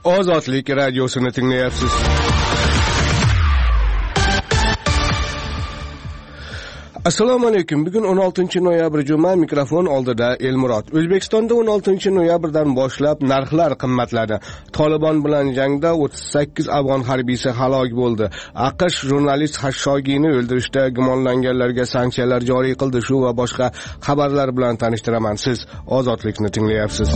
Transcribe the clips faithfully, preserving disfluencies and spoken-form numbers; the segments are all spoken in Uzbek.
Ozodlik radiosini tinglayapsiz. Assalomu alaykum. Bugun o'n oltinchi noyabr juma, mikrofon oldida Elmurod. O'zbekistonda o'n oltinchi noyabrdan boshlab narxlar qimmatladi. Tolibon bilan jangda o'ttiz sakkiz afg'on harbiysi halok bo'ldi. AQSh jurnalist Xashshogiyni o'ldirishda gumonlanganlarga sanksiyalar joriy qildi. Shu va boshqa xabarlar bilan tanishtiraman. Siz Ozodlikni tinglayapsiz.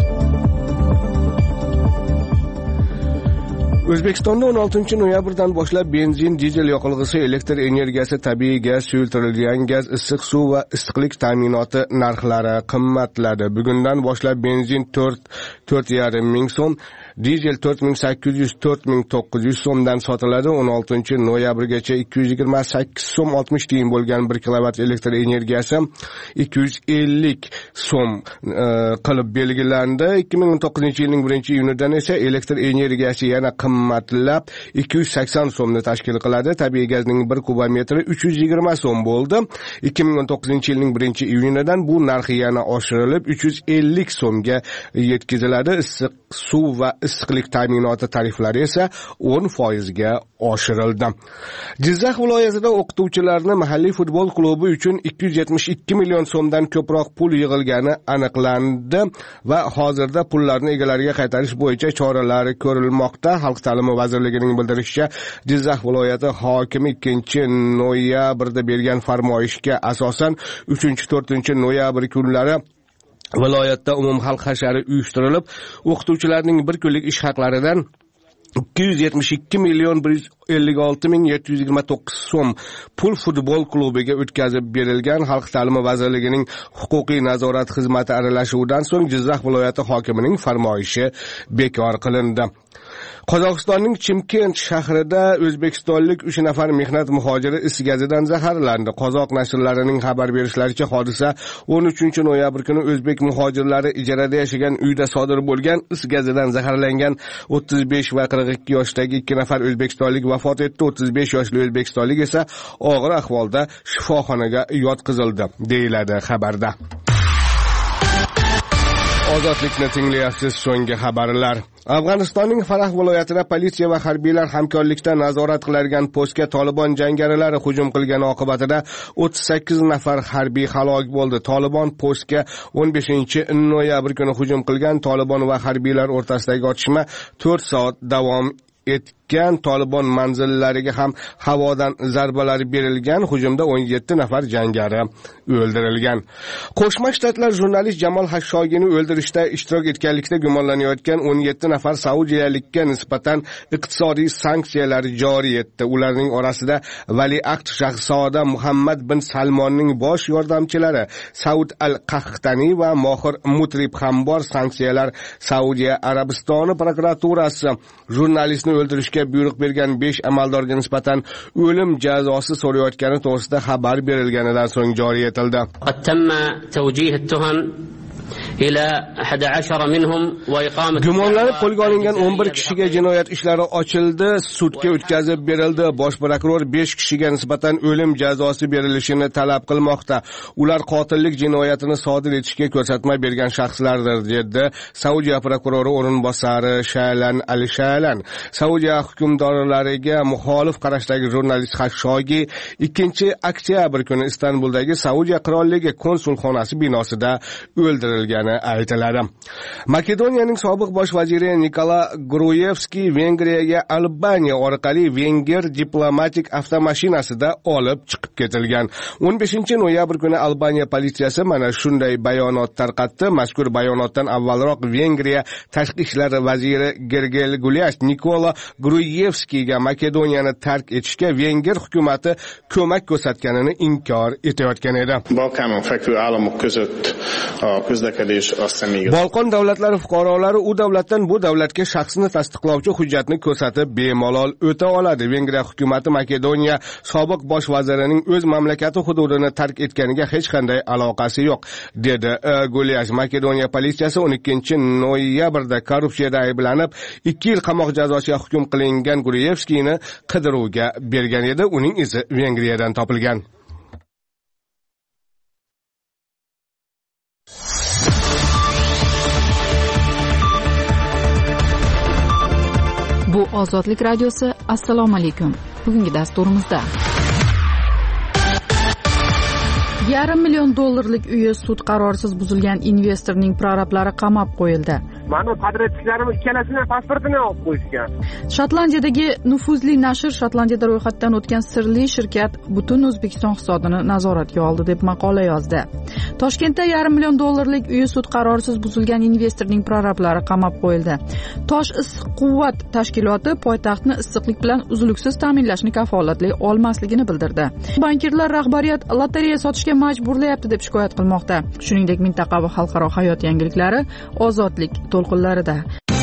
O'zbekistonda o'n oltinchi noyabrdan boshlab benzin, dizel yoqilg'isi, elektr energiyasi, tabiiy gaz, suyultirilgan gaz, issiq suv va issiqlik ta'minoti narxlari qimmatladi. Bugundan boshlab benzin to'rt yarim ming so'm, dizel to'rt ming sakkiz yuz to'rt ming to'qqiz yuz so'mdan sotiladi. o'n oltinchi noyabrgacha ikki yuz yigirma sakkiz so'm oltmish tiyin bo'lgan bir kilovat elektr energiyasi ikki yuz ellik so'm e, qilib belgilandi. ikki ming o'n to'qqizinchi yilning birinchi iyunidan esa elektr energiyasi yana qimmatlab ikki yuz sakson so'mni tashkil qiladi. Tabiiy gazning bir kubometri uch yuz yigirma so'm bo'ldi. ikki ming o'n to'qqizinchi yilning birinchi iyunidan bu narxi yana oshirilib uch yuz ellik so'mga yetkaziladi. Issiq suv va issiqlik ta'minoti tariflari esa o'n foiz ga oshirildi. Jizzax viloyatida o'qituvchilarni mahalliy futbol klubi uchun ikki yuz yetmish ikki million so'mdan ko'proq pul yig'ilgani aniqlandi va hozirda pullarni egalariga qaytarish bo'yicha choralar ko'rilmoqda. Xalq ta'limi vazirligining bildirishicha, Jizzax viloyati hokimi ikkinchi noyabrda bergan farmoyishga asosan uchinchi to'rtinchi noyabr kunlari viloyatda umumxalq hashari uyushtirilib, o'qituvchilarning bir kunlik ish haqlaridan ikki yuz yetmish ikki million bir yuz ellik olti ming yetti yuz yigirma to'qqiz so'm pul futbol klubiga o'tkazib berilgan. Xalq ta'limi vazirligining huquqiy nazorat xizmati aralashuvidan so'ng Jizzax viloyati hokimining farmoyishi bekor qilindi. Qozog'istonning Chimkent shahrida o'zbekistonlik uch nafar mehnat muhojiri is gazidan zaharlandi. Qozoq nashrlarining xabar berishlaricha, hodisa o'n uchinchi noyabr kuni o'zbek muhojirlari ijarada yashagan uyda sodir bo'lgan. Is gazidan zaharlangan o'ttiz besh va qirq ikki yoshdagi ikki nafar o'zbekistonlik vafot etdi. o'ttiz besh yoshli o'zbekistonlik esa og'ir ahvolda shifoxonaga yotqizildi, deyiladi xabarda. Ozodlikni tinglayapsiz. So'nggi xabarlar. Afg'onistonning Farah viloyatida politsiya va harbiylar hamkorlikda nazorat qiladigan postga Tolibon jangarilari hujum qilgani oqibatida o'ttiz sakkiz nafar harbiy halok bo'ldi. Tolibon postga o'n beshinchi noyabr kuni hujum qilgan. Tolibon va harbiylar o'rtasidagi otishma to'rt soat davom etgan. Tolibon manzillariga ham havodan zarbalar berilgan. Hujumda o'n yetti nafar jangari o'ldirilgan. Qo'shma Shtatlar jurnalist Jamol Xashshogiyni o'ldirishda ishtirok etganlikda gumonlanayotgan o'n yetti nafar saudiyalikka nisbatan iqtisodiy sanksiyalar joriy etdi. Ularning orasida valiahd shahzoda Muhammad bin Salmonning bosh yordamchilari Saud al-Qahtani va Mohir Mutrib ham bor. Sanksiyalar Saudiya Arabistoni prokuraturasi jurnalistni o'ldirishga buyruq bergan besh amaldorga nisbatan o'lim jazosi so'rayotgani to'g'risida xabar berilganidan so'ng joriy etildi. Gumonlanib qo'lga olingan o'n bir kishiga jinoyat ishlari ochildi, sudga o'tkazib berildi. Bosh prokuror besh kishiga nisbatan o'lim jazosi berilishini talab qilmoqda. Ular qotillik jinoyatini sodir etishga ko'rsatma bergan shaxslardir, dedi Saudiya prokurori o'rinbosari Shaylan al-Shaylan. Saudiya hukmdorlariga muxolif qarashdagi jurnalist Xashshogiy ikkinchi oktyabr kuni Istanbuldagi Saudiya qirolligi konsulxonasi binosida o'ldirilgani aytiladi. Makedoniyaning sobiq bosh vaziri Nikola Gruyevskiy Vengriyaga Albaniya orqali venger diplomatik avtomashinasida olib chiqib ketilgan. o'n beshinchi noyabr kuni Albaniya politsiyasi mana shunday bayonot tarqatdi. Mazkur bayonotdan avvalroq Vengriya tashqi ishlar vaziri Gergel Gulyas Nikola Gruyevskiyga Makedoniyani tark etishga venger hukumatı ko'mak ko'rsatganini inkor etayotgan edi. Balkánon fekvő államok között a közlekedés Balqon davlatlari fuqarolari u davlatdan bu davlatga shaxsini tasdiqlovchi hujjatni ko'rsatib bemalol o'ta oladi. Vengriya hukumati Makedoniya sobiq bosh vazirining o'z mamlakati hududini tark etganiga hech qanday aloqasi yo'q, dedi Gulyas. Makedoniya politsiyasi o'n ikkinchi noyabrda korrupsiyada ayblanib ikki yil qamoq jazosiga hukm qilingan Gruyevskiyni qidiruvga bergan edi. Uning izi Vengriyadan topilgan. Ozodlik radiosi. Assalomu alaykum. Bugungi dasturimizda yarim million dollarlik uyi sud qarorisiz buzilgan investorning prorablari qamab qo'yildi. Mana qadrdoshlarim ikkalasini pasportini olib qo'yishgan. Shotlandiyadagi nufuzli nashr Shotlandiyada ro'yxatdan o'tgan sirli shirkat butun O'zbekiston iqtisodini nazoratga oldi deb maqola yozdi. Toshkentda yarim million dollarlik uyi sud qarorisiz buzilgan investorning prorablari qamab qo'yildi. Tosh issiq quvvat tashkiloti poytaxtni issiqlik bilan uzluksiz ta'minlashni kafolatlay olmasligini bildirdi. Bankirlar rahbariyat lotereya sotishga majburlayapti deb shikoyat qilmoqda. Shuningdek, mintaqaviy xalqaro hayot yangiliklari Ozodlik to'lqinlarida.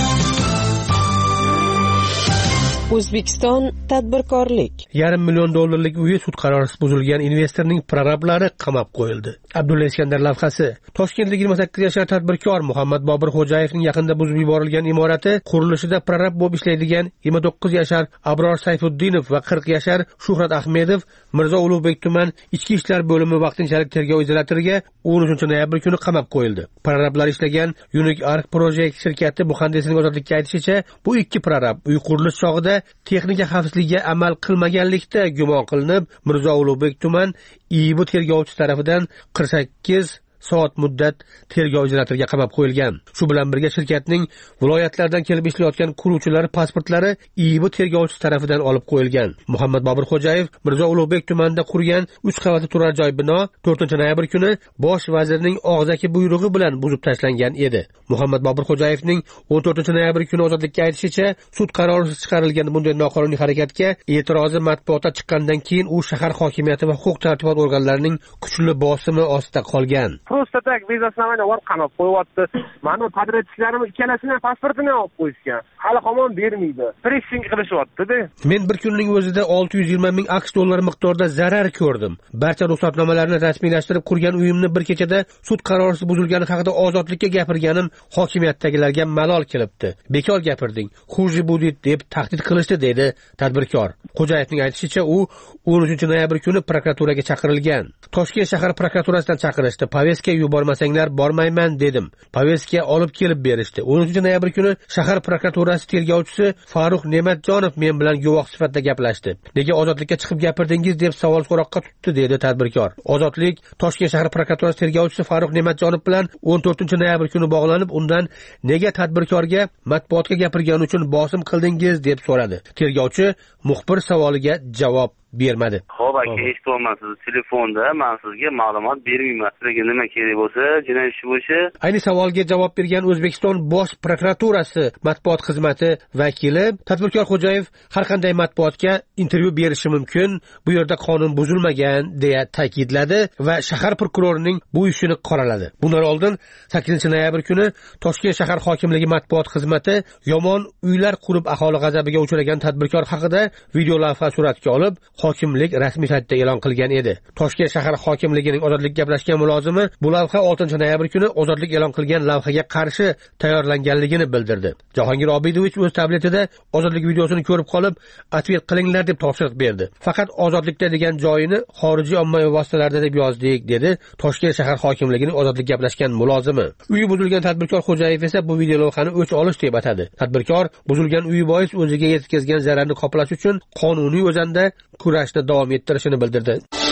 O'zbekiston tadbirkorlik. Yarim million dollarlik uyi sud qarorisiz buzilgan investorning prorablari qamab qo'yildi. Abdulla Iskandar lavhasi. Toshkentlik yigirma sakkiz yashar tadbirkor Muhammad Bobur Xo'jayevning yaqinda buzib yuborilgan imorati qurilishida prorab bo'lib ishlaydigan yigirma to'qqiz yashar Abror Sayfuddinov va qirq yashar Shuhrat Ahmedov Mirzo Ulug'bek tuman Ichki ishlar bo'limi vaqtinchalik tergov izolyatoriga o'n uchinchi noyabr kuni qamab qo'yildi. Prorablar ishlagan Unique Arc Project shirkati muhandisining ozodlikka aytishicha, bu ikki prorab uy qurilish chog'ida texnika xavfsizligiga amal qilmaganlikda gumon qilinib, Mirzo Ulug'bek tuman I B tergovchisi tomonidan qirq sakkiz soat muddat tergov izolyatoriga qamab qo'yilgan. Shu bilan birga shirkatning viloyatlardan kelib ishlayotgan quruvchilar pasportlari I B tergovchisi tomonidan olib qo'yilgan. Muhammad Bobur Xo'jayev Mirzo Ulug'bek tumanida qurgan uch qavatli turar joy bino to'rtinchi noyabr kuni bosh vazirning og'zaki buyrug'i bilan buzib tashlangan edi. Muhammad Bobur Xo'jayevning o'n to'rtinchi noyabr kuni ozodlikka aytishicha, sud qarorisiz chiqarilgan bunday noqonuniy harakatga e'tirozi matbuotga chiqqandan keyin u shahar hokimiyati va huquq tartibot organlarining kuchli bosimi ostida qolgan. Просто так biznesmen var qamab qo'yapti. Mana qadrdoshlarim ikkalasini pasportini olib qo'yishgan. Hali hamon bermaydi. Pressing qilishyapti-da. Men bir kunning o'zida olti yuz yigirma ming aqsh dollari miqdorida zarar ko'rdim. Barcha ruxsatnomalarni rasmiylashtirib qurgan uyimni bir kechada sud qarorisiz buzilgani haqida ozodlikka gapirganim hokimiyatdagilarga malol kelibdi. Bekor gapirding, xuji budit deb tahdid qilishdi dedi tadbirkor. Xo'jayevning aytishicha, u o'n uchinchi noyabr kuni prokuraturaga chaqirilgan. Toshkent shahar prokuraturasidan chaqirishdi. Paveska yubormasanglar bormayman dedim. Paveska olib kelib berishdi. o'n uchinchi noyabr kuni shahar prokuraturasi tergovchisi Faruq Ne'matjonov men bilan guvoh sifatida gaplashdi. Nega ozodlikka chiqib gapirdingiz deb savol so'roqqa tutdi dedi tadbirkor. Ozodlik Toshkent shahar prokuraturasi tergovchisi Faruq Ne'matjonov bilan o'n to'rtinchi noyabr kuni bog'lanib, undan nega tadbirkorga matbuotga gapirgani uchun bosim qildingiz deb so'radi. Tergovchi muxbir savoliga javob bermadi. Xo'p, aka, hech bo'lmasa telefonda men sizga ma'lumot bermayman. Sizga nima kerak bo'lsa, jinoyat ishi bo'lsa. Ayni savolga javob bergan O'zbekiston Bosh prokuraturasi matbuot xizmati vakili tadbirkor Xo'jayev har qanday matbuotga intervyu berishi mumkin, bu yerda qonun buzilmagan deya ta'kidladi va shahar prokurorining bu ishini qoraladi. Bundan oldin sakkizinchi noyabr kuni Toshkent shahar hokimligi matbuot xizmati yomon uylar qurib aholi g'azabiga uchragan tadbirkor haqida video lavha suratga olib hokimlik rasmiy saytida e'lon qilgan edi. Toshkent shahar hokimligining ozodlik gaplashgan mulozimi bu lavha oltinchi noyabr kuni ozodlik e'lon qilgan lavhaga qarshi tayyorlanganligini bildirdi. Jahongir Obidovich o'z tabletida ozodlik videosini ko'rib qolib, "Atvet qilinglar" deb topshiriq berdi. Faqat ozodlikda degan joyini xorijiy ommaviy vositalarda deb yozdik, dedi Toshkent shahar hokimligining ozodlik gaplashgan mulozimi. Uyi buzilgan tadbirkor Xo'jayev esa bu video lavhani o'ch olish deb atadi. Tadbirkor buzilgan uyi bois o'ziga yetkazgan zararni qoplash uchun qonuniy o'zanda kurashni davom ettirishini bildirdi.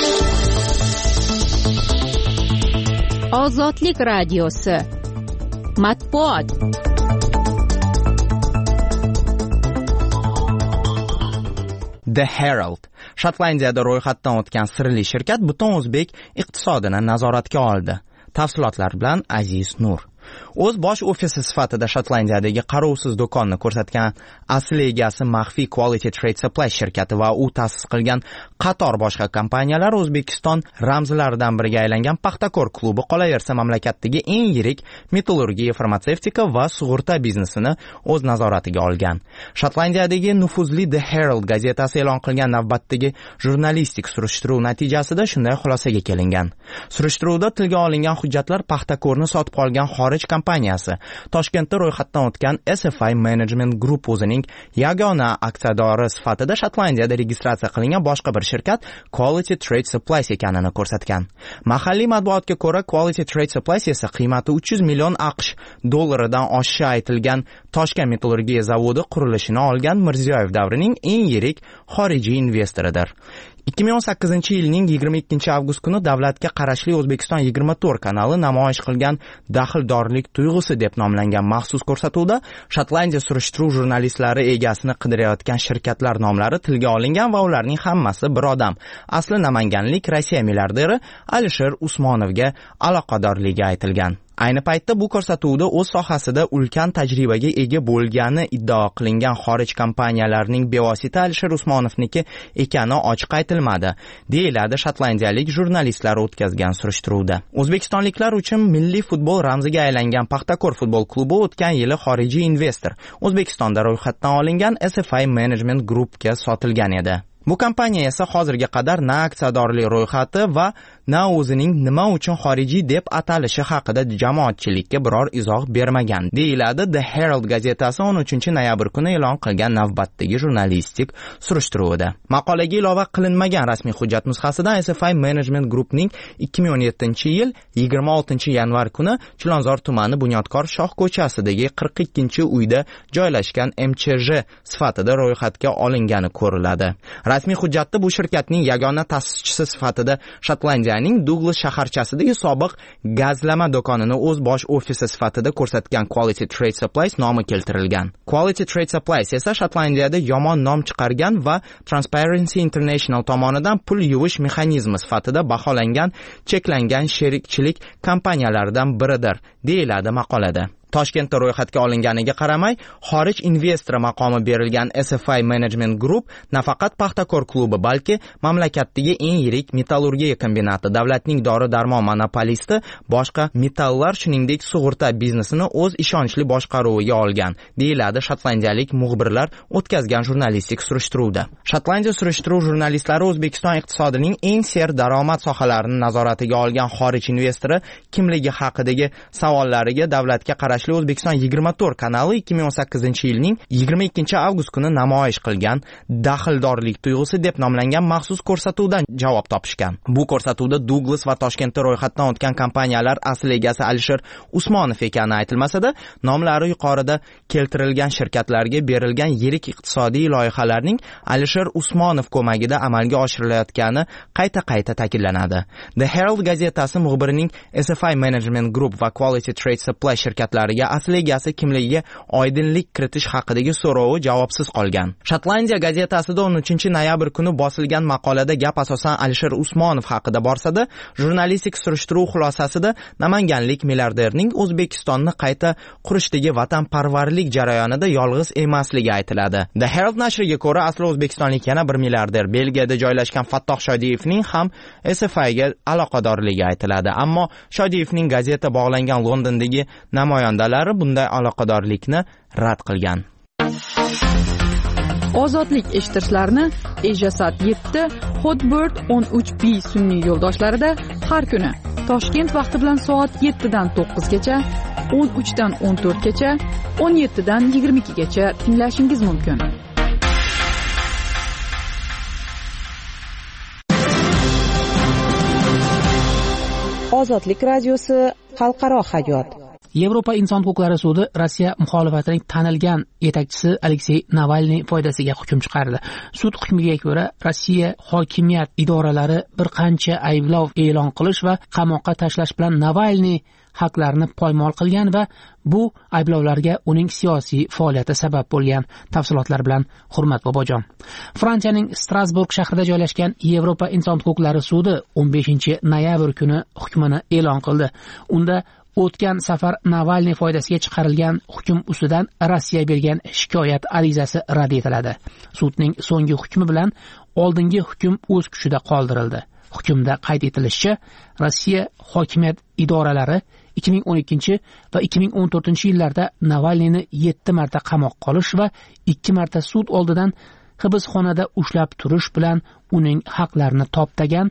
Ozodlik radiosi. Matbuot. The Herald. Shotlandiyada ro'yxatdan o'tgan sirli shirkat butun o'zbek iqtisodini nazoratga oldi. Tafsilotlar bilan Aziz Nur. O'z bosh ofisi sifatida Shotlandiyadagi qarovsiz do'konni ko'rsatgan asl egasi maxfiy Quality Trade Supply shirkati va u ta'sis qilgan qator boshqa kompaniyalar O'zbekiston ramzlaridan biriga aylangan Paxtakor klubi qolaversa mamlakatdagi eng yirik metallurgiya, farmatsevtika va sug'urta biznesini o'z nazoratiga olgan. Shotlandiyadagi nufuzli The Herald gazetasi e'lon qilgan navbatdagi jurnalistik surishtiruv natijasida shunday xulosaga kelingan. Surishtiruvda tilga olingan hujjatlar Paxtakorni sotib qolgan xorij xorij kompaniyasi. Toshkentda ro'yxatdan o'tgan S F I Management Group o'zining yagona aksiyadori sifatida Shotlandiyada registratsiya qilingan boshqa bir shirkat Quality Trade Supplies ekanini ko'rsatgan. Mahalliy matbuotga ko'ra, Quality Trade Supplies esa qiymati uch yuz million AQSh dollaridan oshishi aytilgan Toshkent metallurgiya zavodi qurilishini olgan Mirziyoyev davrining eng yirik xorijiy investoridir. ikki ming o'n sakkizinchi yilning yigirma ikkinchi avgust kuni davlatga qarashli O'zbekiston yigirma to'rt kanali namoyish qilgan daxldorlik tuyg'usi deb nomlangan maxsus ko'rsatuvda Shotlandiya surishtiruv jurnalistlari egasini qidirayotgan shirkatlar nomlari tilga olingan va ularning hammasi bir odam. Asli namanganlik Rossiya milliarderi Alisher Usmonovga aloqadorligi aytilgan. Ayni paytda bu ko'rsatuvda o'z sohasida ulkan tajribaga ega bo'lgani iddao qilingan xorij kompaniyalarining bevosita Alisher Usmonovniki ekani ochiq aytilmadi, deyiladi shotlandiyalik jurnalistlar o'tkazgan surishtiruvda. O'zbekistonliklar uchun milliy futbol ramziga aylangan Paxtakor futbol klubi o'tgan yili xorijiy investor O'zbekistonda ro'yxatdan olingan S F I Management Groupga sotilgan edi. Bu kompaniya esa hozirga qadar na aksiyadorlik ro'yxati va na o'zining nima uchun xorijiy deb atalishi haqida jamoatchilikka biror izoh bermagan, deyiladi The Herald gazetasi o'n uchinchi noyabr kuni e'lon qilgan navbatdagi jurnalistik surishtiruvida. Maqolaga ilova qilinmagan rasmiy hujjat nusxasida S F I Management Groupning ikki ming o'n yettinchi yil yigirma oltinchi yanvar kuni Chilonzor tumani Bunyodkor Shoh ko'chasidagi qirq ikkinchi uyda joylashgan M Ch J sifatida ro'yxatga olingani ko'riladi. Rasmiy hujjatda bu shirkatning yagona ta'sischisi sifatida Shotlandiyaning Douglas shaharchasidagi sobiq gazlama do'konini o'z bosh ofisi sifatida ko'rsatgan Quality Trade Supplies nomi keltirilgan. Quality Trade Supplies esa Shotlandiyada yomon nom chiqargan va Transparency International tomonidan pul yuvish mexanizmi sifatida baholangan cheklangan sherikchilik kompaniyalaridan biridir, deyiladi maqolada. Toshkentda ro'yxatga olinganiga qaramay, xorij investori maqomi berilgan S F I Management Group nafaqat Paxtakor klubi, balki mamlakatdagi eng yirik metallurgiya kombinati, davlatning dori-darmon monopolisti, boshqa metallar, shuningdek sug'urta biznesini o'z ishonchli boshqaruviga olgan, deyiladi shotlandiyalik muxbirlar o'tkazgan jurnalistik surishtiruvda. Shotlandiya surishtiruv jurnalistlari O'zbekiston iqtisodining eng ser daromad sohalarini nazoratiga olgan xorij investori kimligi haqidagi savollariga davlatga qarashli O'zbekiston yigirma to'rt kanali ikki ming o'n sakkizinchi yilning yigirma ikkinchi avgust kuni namoyish qilgan daxldorlik tuyg'usi deb nomlangan maxsus ko'rsatuvdan javob topishgan. Bu ko'rsatuvda Douglas va Toshkentda ro'yxatdan o'tgan kompaniyalar asl egasi Alisher Usmonov ekani aytilmasa-da, nomlari yuqorida keltirilgan shirkatlarga berilgan yirik iqtisodiy loyihalarning Alisher Usmonov ko'magida amalga oshirilayotgani qayta-qayta ta'kidlanadi. The Herald gazetasi muxbirining S F I Management Group va Quality Trade Supply shirkatlari asl egasi kimligiga oydinlik kiritish haqidagi so'rovi javobsiz qolgan. Shotlandiya gazetasida o'n uchinchi noyabr kuni bosilgan maqolada gap asosan Alisher Usmonov haqida borsa-da, jurnalistik surishtiruv xulosasida namanganlik milliarderning O'zbekistonni qayta qurishdagi vatanparvarlik jarayonida yolg'iz emasligi aytiladi. The Herald nashriga ko'ra, asli o'zbekistonlik yana bir milliarder Belgiyada joylashgan Fattoh Shodiyevning ham S F I ga aloqadorligi aytiladi, ammo Shodiyevning gazeta bog'langan Londondagi namoyandalari bunday aloqadorlikni rad qilgan. Ozodlik eshittirishlarni Ejasat yetti, Hotbird o'n uch B sun'iy yo'ldoshlarida har kuni Toshkent vaqti bilan soat yettidan to'qqizgacha, o'n uchdan o'n to'rtgacha, o'n yettidan yigirma ikkigacha tinglashingiz mumkin. Ozodlik radiosi xalqaro hayot. Yevropa inson huquqlari sudi Rossiya muxolifatining tanilgan yetakchisi Aleksey Navalniy foydasiga hukm chiqardi. Sud hukmiga ko'ra, Rossiya hokimiyat idoralari bir qancha ayblov e'lon qilish va qamoqqa tashlash bilan Navalniy haqlarini poymol qilgan va bu ayblovlarga uning siyosiy faoliyati sabab bo'lgan. Tafsilotlar bilan Hurmat Bobojon. Fransiyaning Strasburg shahrida joylashgan Yevropa inson huquqlari sudi o'n beshinchi noyabr kuni hukmini e'lon qildi. Unda o'tgan safar Navalniy foydasiga chiqarilgan hukm ustidan Rossiya bergan shikoyat arizasi rad etiladi. Sudning so'nggi hukmi bilan oldingi hukm o'z kuchida qoldirildi. Hukmda qayd etilishicha, Rossiya hokimiyat idoralari ikki ming o'n ikkinchi va ikki ming o'n to'rtinchi yillarda Navalniyni yetti marta qamoqqa olish va ikki marta sud oldidan hibsxonada ushlab turish bilan uning haqlarini toptagan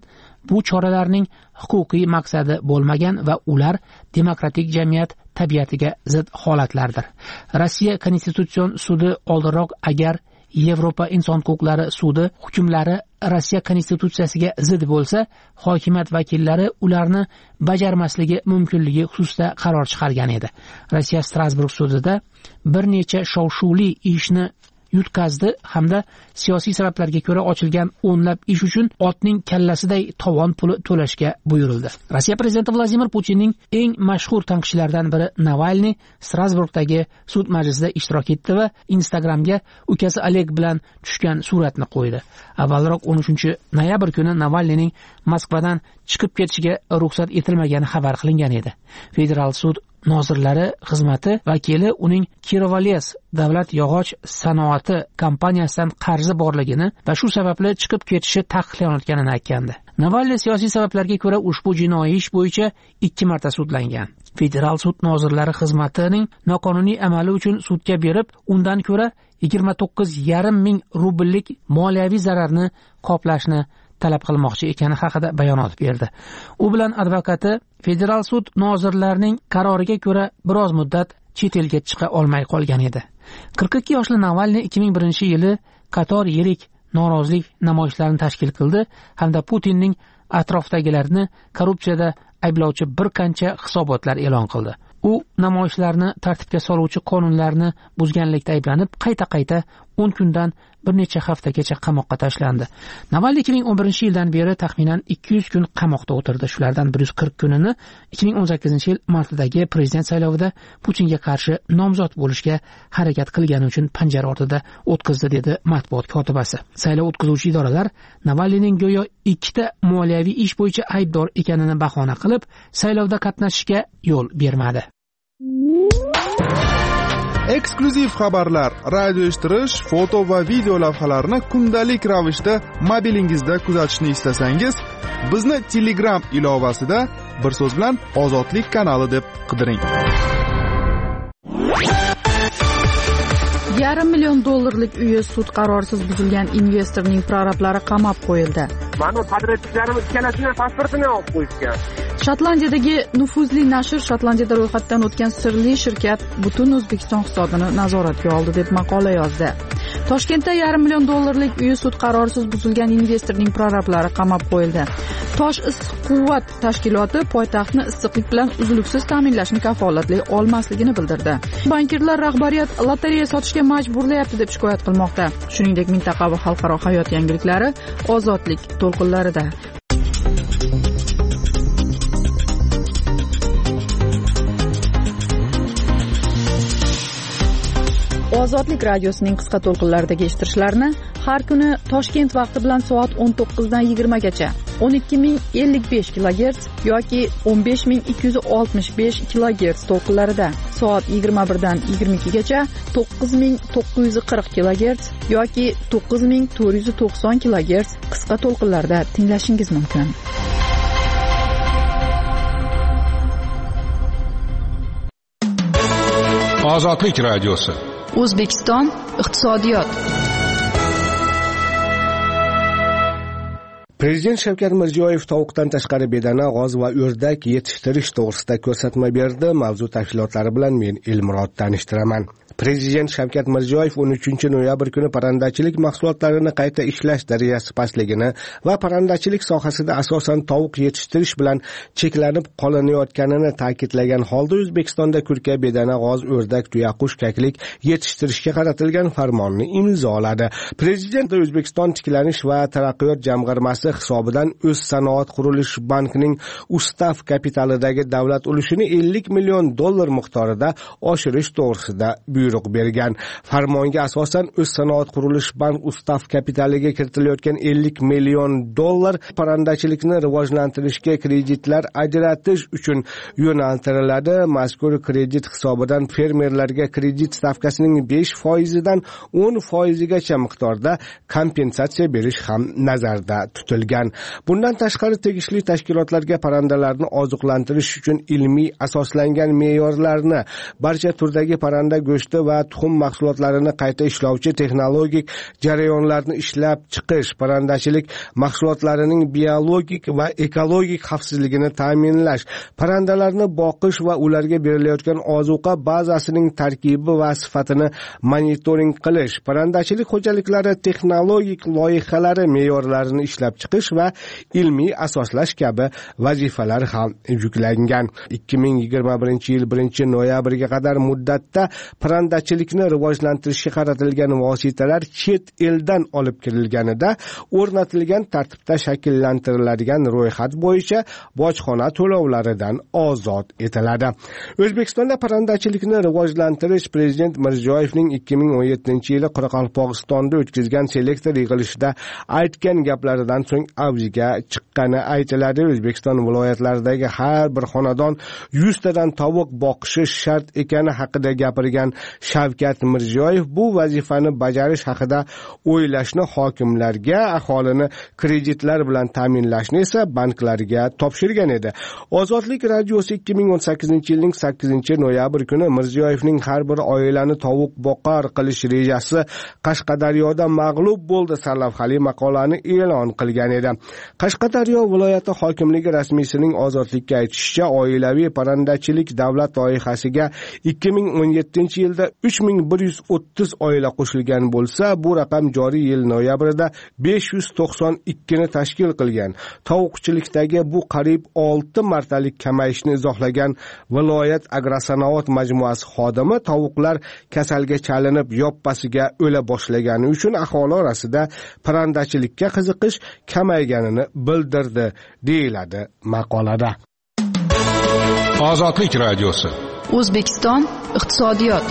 bu choralarning huquqiy maqsadi bo'lmagan va ular demokratik jamiyat tabiatiga zid holatlardir. Rossiya Konstitutsion sudi oldinroq agar Yevropa inson huquqlari sudi hukmlari Rossiya konstitutsiyasiga zid bo'lsa, hokimiyat vakillari ularni bajarmasligi mumkinligi xususida qaror chiqargan edi. Rossiya Strasburg sudida bir necha shov-shuvli ishni yutkazdi hamda siyosiy sabablarga ko'ra ochilgan o'nlab ish uchun otning kallasiday tovon puli to'lashga buyurildi. Rossiya prezidenti Vladimir Putinning eng mashhur tanqidchilaridan biri Navalniy Strasburgdagi sud majlisida ishtirok etdi va Instagramga ukasi Oleg bilan tushgan suratni qo'ydi. Avvalroq o'n uchinchi noyabr kuni Navalniyning Moskvadan chiqib ketishiga ruxsat etilmagani xabar qilingan edi. Federal sud nozirlari xizmati vakili uning Kirovoles davlat yog'och sanoati kompaniyasidan qarzi borligini va shu sababli chiqib ketishi taqiqlanayotganini aytgandi. Navalniy siyosiy sabablarga ko'ra ushbu jinoiy ish bo'yicha ikki marta sudlangan. Federal sud nozirlari xizmatining noqonuniy amali uchun sudga berib, undan ko'ra yigirma to'qqiz yarim ming rubllik moliyaviy zararni qoplashni talab qilmoqchi ekani haqida bayonot berdi. U bilan advokati federal sud nozirlarining qaroriga ko'ra biroz muddat chet elga chiqa olmay qolgan edi. qirq ikki yoshli Navalniy ikki ming birinchi yili qator yirik norozilik namoyishlarini tashkil qildi hamda Putinning atrofidagilarni korrupsiyada ayblovchi bir qancha hisobotlar e'lon qildi. U namoyishlarni tartibga soluvchi qonunlarni buzganlikda ayblanib, qayta-qayta o'n kundan bir necha haftagacha qamoqqa tashlandi. Navalniy ikki ming o'n birinchi yildan beri taxminan ikki yuz kun qamoqda o'tirdi. Shulardan bir yuz qirq kunini ikki ming o'n sakkizinchi yil martidagi prezident saylovida Putinga qarshi nomzod bo'lishga harakat qilgani uchun panjara ortida o'tkazdi, dedi matbuot kotibasi. Saylov o'tkazuvchi idoralar Navalniyning go'yo ikkita moliyaviy ish bo'yicha aybdor ekanini bahona qilib, saylovda qatnashishga yo'l bermadi. Eksklyuziv xabarlar, radio eshittirish, foto va video lavhalarni kundalik ravishda mobilingizda kuzatishni istasangiz, bizni Telegram ilovasida bir so'z bilan Ozodlik kanali deb qidiring. Yarim million dollarlik uyi sud qarorisiz buzilgan investorning prorablari qamab qo'yildi. Mana podretchiklarim ikkalasining pasportini olib qo'yishgan. Shotlandiyadagi nufuzli nashr Shotlandiyada ro'yxatdan o'tgan sirli shirkat butun O'zbekiston iqtisodini nazoratga oldi deb maqola yozdi. Toshkentda yarim million dollarlik uyi sud qarorisiz buzilgan investorning prorablari qamab qo'yildi. Tosh issiq quvvat tashkiloti poytaxtni issiqlik bilan uzluksiz ta'minlashni kafolatlay olmasligini bildirdi. Bankirlar rahbariyat lotereya sotishga majburlayapti deb shikoyat qilmoqda. Shuningdek, mintaqaviy xalqaro hayot yangiliklari Ozodlik to'lqinlarida. Ozodlik radiosining qisqa to'lqinlaridagi eshittirishlarni har kuni Toshkent vaqti bilan soat o'n to'qqizdan yigirma gacha o'n ikki ming ellik besh kilogerts yoki o'n besh ming ikki yuz oltmish besh kilogerts to'lqinlarida, soat yigirma birdan yigirma ikki gacha to'qqiz ming to'qqiz yuz qirq kilogerts yoki to'qqiz ming to'rt yuz to'qson kilogerts qisqa to'lqinlarda tinglashingiz mumkin. Ozodlik radiosi. O'zbekiston iqtisodiyot. Prezident Shavkat Mirziyoyev tovuqdan tashqari bedana, g'oz va o'rdak yetishtirish to'g'risida ko'rsatma berdi. Mavzu tafsilotlari bilan men Elmurod tanishtiraman. Prezident Shavkat Mirziyoyev o'n uchinchi noyabr kuni parrandachilik mahsulotlarini qayta ishlash darajasi pastligini va parrandachilik sohasida asosan tovuq yetishtirish bilan cheklanib qolinayotganini ta'kidlagan holda O'zbekistonda kurka, bedana, g'oz, o'rdak, tuyaqush, kaklik yetishtirishga qaratilgan farmonni imzoladi. Prezident O'zbekiston tiklanish va taraqqiyot jamg'armasi hisobidan o'z sanoat qurilish bankining ustav kapitalidagi davlat ulushini ellik million dollar miqdorida oshirish to'g'risida buyruq bergan. Farmonga asosan o'z sanoat qurilish bank ustav kapitaliga kiritilayotgan ellik million dollar parrandachilikni rivojlantirishga kreditlar ajratish uchun yo'naltiriladi. Mazkur kredit hisobidan fermerlarga kredit stavkasining besh foizidan o'n foizigacha miqdorda kompensatsiya berish ham nazarda tutilgan. Bundan tashqari tegishli tashkilotlarga parrandalarni oziqlantirish uchun ilmiy asoslangan me'yorlarni, barcha turdagi parranda go'shti mahsuloti va tuxum mahsulotlarini qayta ishlovchi texnologik jarayonlarni ishlab chiqish, parrandachilik mahsulotlarining biologik va ekologik xavfsizligini ta'minlash, parrandalarni boqish va ularga berilayotgan ozuqa bazasining tarkibi va sifatini monitoring qilish, parrandachilik xo'jaliklari texnologik loyihalari me'yorlarini ishlab chiqish va ilmiy asoslash kabi vazifalar ham yuklangan. ikki ming yigirma birinchi yil birinchi noyabrga qadar muddatda parrandachilikni rivojlantirishga qaratilgan vositalar chet eldan olib kirilganida o'rnatilgan tartibda shakllantiriladigan ro'yxat bo'yicha bojxona to'lovlaridan ozod etiladi. O'zbekistonda parrandachilikni rivojlantirish Prezident Mirziyoyevning ikki ming o'n yettinchi yili Qoraqalpog'istonda o'tkazgan selektor yig'ilishida aytgan gaplaridan so'ng avjiga chiqqani aytiladi. O'zbekiston viloyatlaridagi har bir xonadon yuztadan tovuq boqishi shart ekani haqida gapirgan Shavkat Mirziyoyev bu vazifani bajarish haqida o'ylashni hokimlarga, aholini kreditlar bilan ta'minlashni esa banklarga topshirgan edi. Ozodlik radiosi ikki ming o'n sakkizinchi yilning sakkizinchi noyabr kuni Mirziyoyevning har bir oilani tovuq boqar qilish rejasi Qashqadaryoda mag'lub bo'ldi sarlavhali maqolani e'lon qilgan edi. Qashqadaryo viloyati hokimligi rasmiysining Ozodlikka aytishicha, oilaviy parrandachilik davlat loyihasiga ikki ming o'n yettinchi yilda uch ming bir yuz o'ttiz oila qo'shilgan bo'lsa, bu raqam joriy yil noyabrida besh yuz to'qson ikki ni tashkil qilgan. Tovuqchilikdagi bu qariyb olti martalik kamayishni izohlagan viloyat agrosanoat majmuasi xodimi tovuqlar kasalga chalinib yoppasiga o'la boshlagani uchun aholi orasida parrandachilikka qiziqish kamayganini bildirdi, deyiladi maqolada. Ozodlik radiosi. O'zbekiston iqtisodiyot.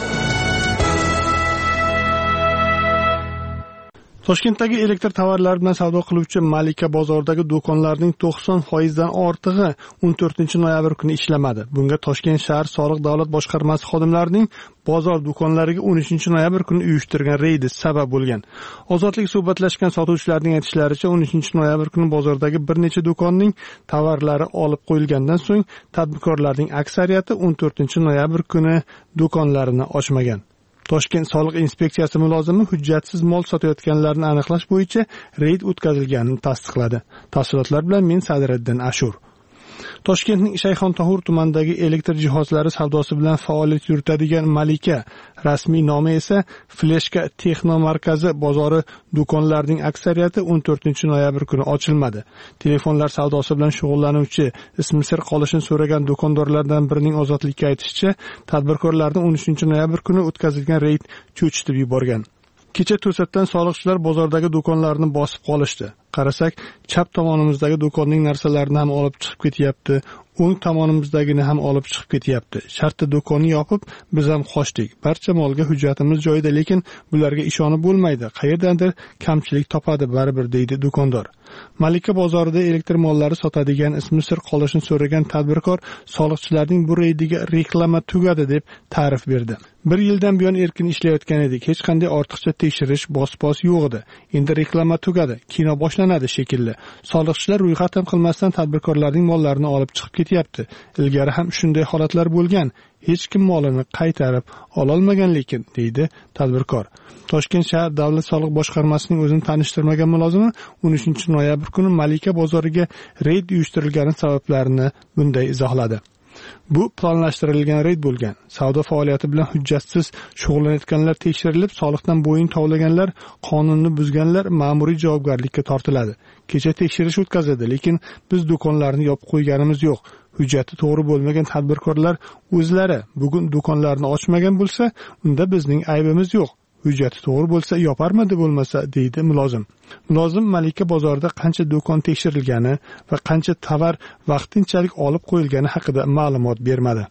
Toshkentdagi elektr tovarlari bilan savdo qiluvchi Malika bozoridagi do'konlarning to'qson foiz dan ortig'i o'n to'rtinchi noyabr kuni ishlamadi. Bunga Toshkent shahar soliq davlat boshqarmasi xodimlarining bozor do'konlariga o'n uchinchi noyabr kuni uyushtirgan reydi sabab bo'lgan. Ozodlik suhbatlashgan sotuvchilarning aytishlaricha, o'n uchinchi noyabr kuni bozordagi bir necha do'konning tovarlari olib qo'yilgandan so'ng tadbirkorlarning aksariyati o'n to'rtinchi noyabr kuni do'konlarini ochmagan. Toshkent soliq inspeksiyasi mulozimi hujjatsiz mol sotayotganlarni aniqlash bo'yicha reyd o'tkazilganini tasdiqladi. Tafsilotlar bilan men Sadiriddin Ashur. Toshkentning Shayxontohur tumanidagi elektr jihozlari savdosi bilan faoliyat yuritadigan Malika, rasmiy nomi esa Fleshka Texno markazi bozori do'konlarining aksariyati o'n to'rtinchi noyabr kuni ochilmadi. Telefonlar savdosi bilan shug'ullanuvchi ismi sir qolishini so'ragan do'kondorlardan birining Ozodlikka aytishicha, tadbirkorlarni o'n uchinchi noyabr kuni o'tkazilgan reyd cho'chitib yuborgan. Kecha to'satdan soliqchilar bozordagi do'konlarni bosib qolishdi. Qarasak, chap tomonimizdagi do'konning narsalarini ham olib chiqib ketyapti, o'ng tomonimizdagini ham olib chiqib ketyapti. Shartda do'konni yopib, biz ham qochdik. Barcha molga hujjatimiz joyida, lekin bularga ishonib bo'lmaydi. Qayerdandir kamchilik topadi baribir, deydi do'kondor. Malika bozorida elektr mollari sotadigan ismi sir qolishini so'ragan tadbirkor soliqchilarning bu reydiga reklama tugadi deb ta'rif berdi. Bir yildan buyon erkin ishlayotgan edik. Hech qanday ortiqcha tekshirish, bos-bos yo'q edi. Endi reklama tugadi. Kino boshlanadi shekilli. Soliqchilar ro'yxat ham qilmasdan tadbirkorlarning mollarini olib chiqib ketyapti. Ilgari ham shunday holatlar bo'lgan. Hech kim molini qaytarib ololmagan lekin, deydi tadbirkor. Toshkent shahar davlat soliq boshqarmasining o'zini tanishtirmagan mulozimi o'n uchinchi noyabr kuni Malika bozoriga reyd uyushtirilgani sabablarini bunday izohladi. Bu planlashtirilgan reyd bo'lgan. Savdo faoliyati bilan hujjatsiz shug'ullanayotganlar tekshirilib, soliqdan bo'yin tovlaganlar, qonunni buzganlar ma'muriy javobgarlikka tortiladi. Kecha tekshirish o'tkazildi, lekin biz do'konlarni yopib qo'yganimiz yo'q. Hujjati to'g'ri bo'lmagan tadbirkorlar o'zlari bugun do'konlarni ochmagan bo'lsa, unda bizning aybimiz yo'q. Hujjati to'g'ri bo'lsa yoparmidi bo'lmasa, deydi mulozim. Mulozim Malika bozorida qancha do'kon tekshirilgani va qancha tovar vaqtinchalik olib qo'yilgani haqida ma'lumot bermadi.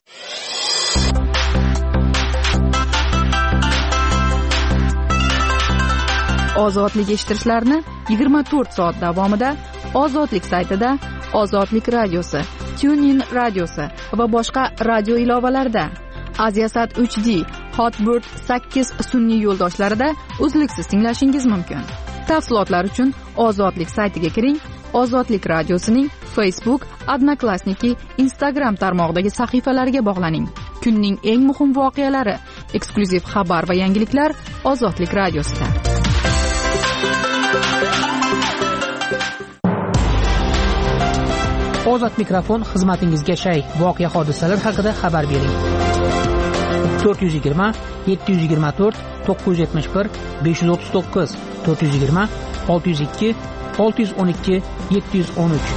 Ozodlik eshittirishlarni yigirma to'rt soat davomida Ozodlik saytida, Ozodlik radiosi, TuneIn radiosi va boshqa radio ilovalarida, Aziasat uch D, Hotbird sakkiz sun'iy yo'ldoshlarida uzluksiz tinglashingiz mumkin. Tafsilotlar uchun Ozodlik saytiga kiring. Ozodlik radiosining Facebook, Odnoklassniki, Instagram tarmog'idagi sahifalariga bog'laning. Kunning eng muhim voqealari, eksklyuziv xabar va yangiliklar Ozodlik radiosida. Ozod mikrofon xizmatingizga shay. Voqea hodisalar haqida xabar bering. to'rt yuz yigirma yetti yuz yigirma to'rt to'qqiz yuz yetmish bir besh yuz o'ttiz to'qqiz to'rt yuz yigirma olti yuz ikki olti yuz o'n ikki yetti yuz o'n uch.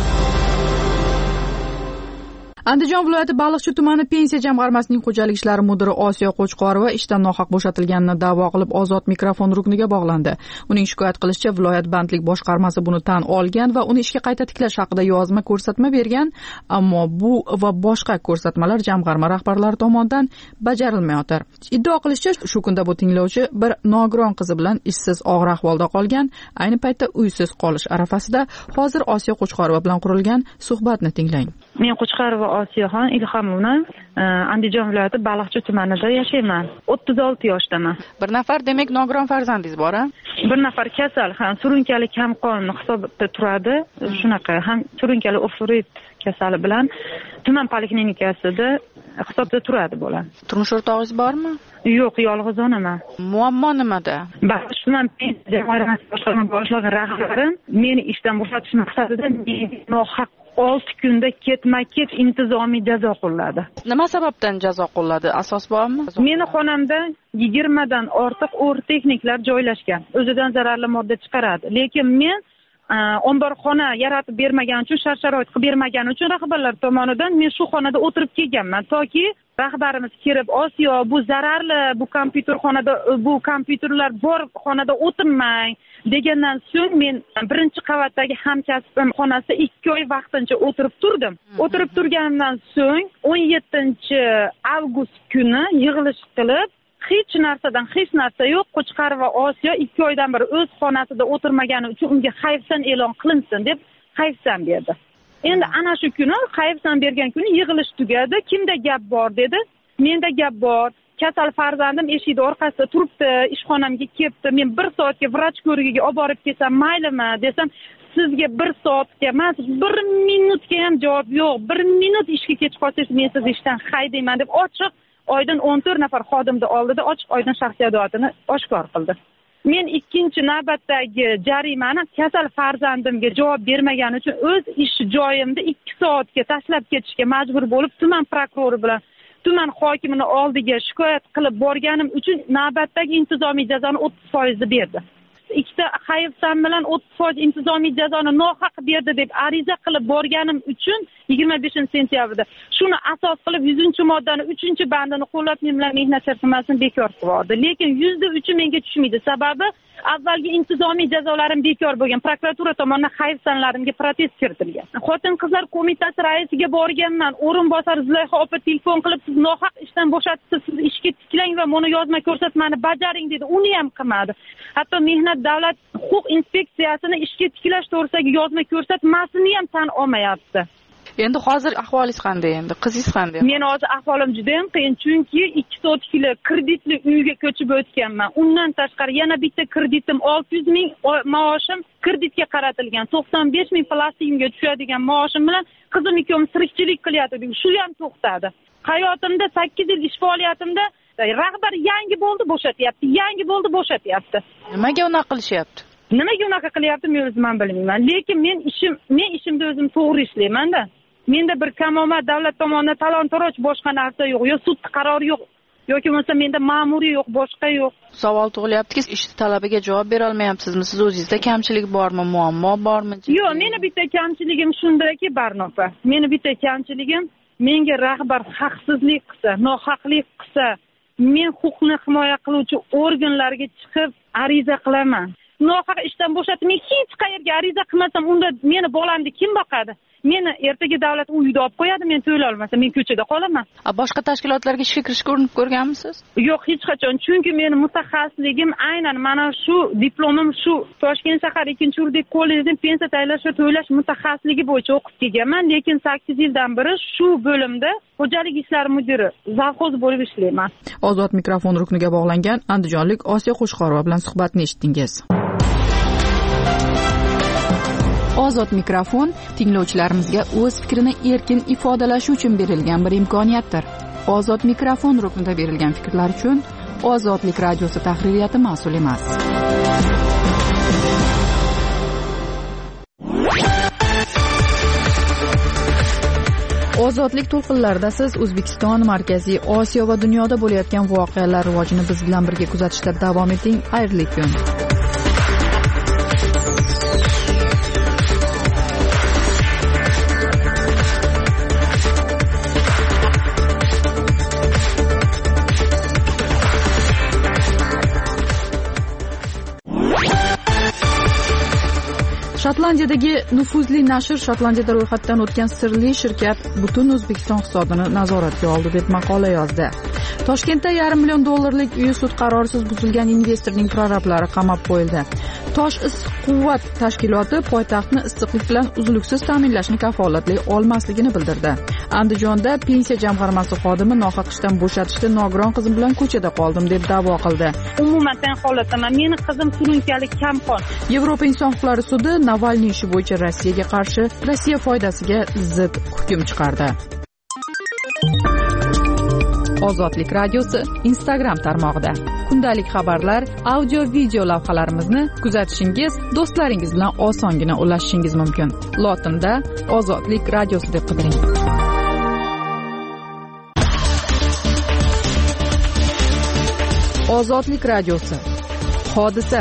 Andijon viloyati Baliqchi tumani pensiya jamg'armasining xo'jalik ishlari mudiri Osiyo Qo'chqorova ishdan nohaq bo'shatilganini da'vo qilib Ozod mikrofon rukniga bog'landi. Uning shikoyat qilishicha, viloyat bandlik boshqarmasi buni tan olgan va uni ishga qayta tiklash haqida yozma ko'rsatma bergan, ammo bu va boshqa ko'rsatmalar jamg'arma rahbarlari tomonidan bajarilmayotir. Iddia qilishicha, shu kunda bu tinglovchi bir nogiron qizi bilan ishsiz og'ir ahvolda qolgan, ayni paytda uysiz qolish arafasida. Hozir Osiyo Qo'chqorova bilan qurilgan suhbatni tinglang. Men Qo'chqorova Osiyoxon Ilhomovna, Andijon viloyati Baliqchi tumanida yashayman. o'ttiz olti yoshdaman. Bir nafar demak nogiron farzandingiz bor-a? Bir nafar kasal, ham surunkali kamqon hisobda turadi. Shunaqa ham surunkali ofrit kasali bilan tuman poliklinikasida hisobda turadi bola. Turmush o'rtog'ingiz bormi? Yo'q, yolg'iz onaman. Muammo nimada? Baliqchi tuman pensiya jamg'armasi boshqarma boshlig'i rahbarim meni ishdan bo'shatish maqsadida nohaq olti kunda ketma-ket intizomiy jazo qo'lladi. Nima sababdan jazo qo'lladi? Asos bormi? Meni xonamda yigirmadan ortiq o'r texniklar joylashgan. O'zidan zararli modda chiqaradi. Lekin men omborxona yaratib bermagani uchun, shart-sharoit qilib bermagani uchun rahbarlar tomonidan men shu xonada o'tirib kelganman. Toki rahbarimiz kelib, Osiyo bu zararli, bu kompyuter xonada, bu kompyuterlar bor xonada o'tirmang degandan so'ng men birinchi qavatdagi hamkasbim xonasida ikki oy vaqtincha o'tirib turdim. O'tirib turganimdan so'ng o'n yettinchi avgust kuni yig'ilish qilib, hech narsadan hech narsa yo'q, Qo'chqorova Osiyo ikki oydan beri o'z xonasida o'tirmagani uchun unga hayfsan e'lon qilinsin deb hayfsan berdi. Endi ana shu kuni hayfsan bergan kuni yig'ilish tugadi. Kimda gap bor dedi. Menda gap bor. Kasal farzandim eshik orqasida turibdi, ishxonamga kelibdi. Men bir soatga vrach ko'rigiga olib borib kelsam maylimi desam, sizga bir soatga emas, bir minutga ham javob yo'q. bir minut ishga kech qolsangiz men sizni ishdan haydayman deb ochiq oydin o'n to'rt nafar xodimni oldida ochiq oydin shaxsiyatini oshkor qildi. Men ikkinchi navbatdagi jarimani kasal farzandimga javob bermagani uchun o'z ish joyimda ikki soatga tashlab ketishga majbur bo'lib, tuman prokurori bilan tuman hokimining oldiga shikoyat qilib borganim uchun navbatdagi intizomiy jazoni o'ttiz foiz berdi. Ikkita hayfsan bilan o'ttiz foiz intizomiy jazoni nohaq berdi deb ariza qilib borganim uchun yigirma beshinchi sentyabrda shuni asos qilib yuzinchi moddani uchinchi bandini qo'llab men bilan mehnat shartnomasini bekor qilib yubordi. Lekin yuzda uchi menga tushmaydi. Sababi avvalgi intizomiy jazolarim bekor bo'lgan. Prokuratura tomonidan hayfsanlarimga protest kiritilgan. Xotin-qizlar qo'mitasi raisiga borganman. O'rinbosar Zulayxa opa telefon qilib, siz nohaq ishdan bo'shatibsiz, siz ishga tiklang va buni yozma ko'rsatmani bajaring dedi. Uni ham qilmadi. Hatto mehnat davlat huquq inspeksiyasini ishga tiklash to'g'risidagi yozma ko'rsatmasini ham tan olmayapti. Endi hozir ahvolingiz qanday endi? Qizingiz qanday? Men hozir ahvolim juda ham qiyin, chunki ikki sotkili kreditli uyga ko'chib o'tganman. Undan tashqari yana bitta kreditim olti yuz ming maoshim kreditga qaratilgan. to'qson besh ming plastikimga tushadigan maoshim bilan qizim ikkovimiz tirikchilik qilyapti. Shu ham to'xtadi. Hayotimda sakkiz yil ish faoliyatimda rahbar yangi bo'ldi bo'shatyapti, yangi bo'ldi bo'shatyapti. Nimaga unaqa qilishyapti? Nimaga unaqa qilyapti men o'zim ham bilmayman. Lekin men ishim, men ishimda o'zim to'g'ri ishlayman-da. Menda bir kamomat davlat tomonidan talon-toroj boshqa narsa yo'q, yo sud qarori yo'q, yoki bo'lmasa menda ma'muriy yo'q, boshqa yo'q. Savol tug'ilyaptiki, ish talabiga javob bera olmayapsizmi? Siz o'zingizda kamchilik bormi, muammo bormi? Yo'q, meni bitta kamchiligim shundaki, Barnopa. Meni bitta kamchiligim, menga rahbar haqsizlik qilsa, nohaqlik qilsa, men huquqni himoya qiluvchi organlarga chiqib ariza qilaman. Nohaq ishdan bo'shatib, men hech qayerga ariza qilmasam, unda meni bolamni kim boqadi? Meni ertaga davlat uyda olib qo'yadi, men to'lay olmasam, men ko'chada qolaman. A boshqa tashkilotlarga ishga kirishga urinib ko'rganmisiz? Yo'q, hech qachon. Chunki meni mutaxassisligim aynan mana shu diplomim shu Toshkent shahar ikkinchi yuridik kollejidan pensiya tayinlash va to'lash mutaxassisligi bo'yicha o'qib kelganman, lekin sakkiz yildan beri shu bo'limda xo'jalik ishlari mudiri, zavxoz bo'lib ishlayman. Ozod mikrofon rukniga bog'langan andijonlik Osiyo Qo'chqorova bilan suhbatni eshitdingiz. Ozod mikrofon tinglovchilarimizga o'z fikrini erkin ifodalashi uchun berilgan bir imkoniyatdir. Ozod mikrofon ruknida berilgan fikrlar uchun Ozodlik radiosi tahririyati mas'ul emas. Ozodlik to'lqinlarida siz O'zbekiston, Markaziy Osiyo va dunyoda bo'layotgan voqealar rivojini biz bilan birga kuzatishda davom eting. Xayrli kun. Shotlandiyadagi nufuzli nashr Shotlandiyada ro'yxatdan o'tgan sirli shirkat butun O'zbekiston iqtisodini nazoratga oldi deb maqola yozdi. Toshkentda yarim million dollarlik uyi sud qarorisiz buzilgan investorning prorablari qamab qo'yildi. Tosh issiq quvvat tashkiloti poytaxtni issiqlik bilan uzluksiz ta'minlashni kafolatlay olmasligini bildirdi. Andijonda pensiya jamg'armasi xodimi nohaq ishdan bo'shatishda nogiron qizim bilan ko'chada qoldim deb da'vo qildi. Umuman tan holatdaman. Meni qizim surunkali kamqon. Yevropa inson huquqlari sudi Navalniy ishi bo'yicha Rossiyaga qarshi Rossiya foydasiga zid hukm chiqardi. Ozodlik radiosi Instagram tarmog'ida kundalik xabarlar, audio video lavhalarimizni kuzatishingiz, do'stlaringiz bilan osongina ulashishingiz mumkin. Lotinda Ozodlik radiosi deb qidiring. Ozodlik radiosi. Hodisa.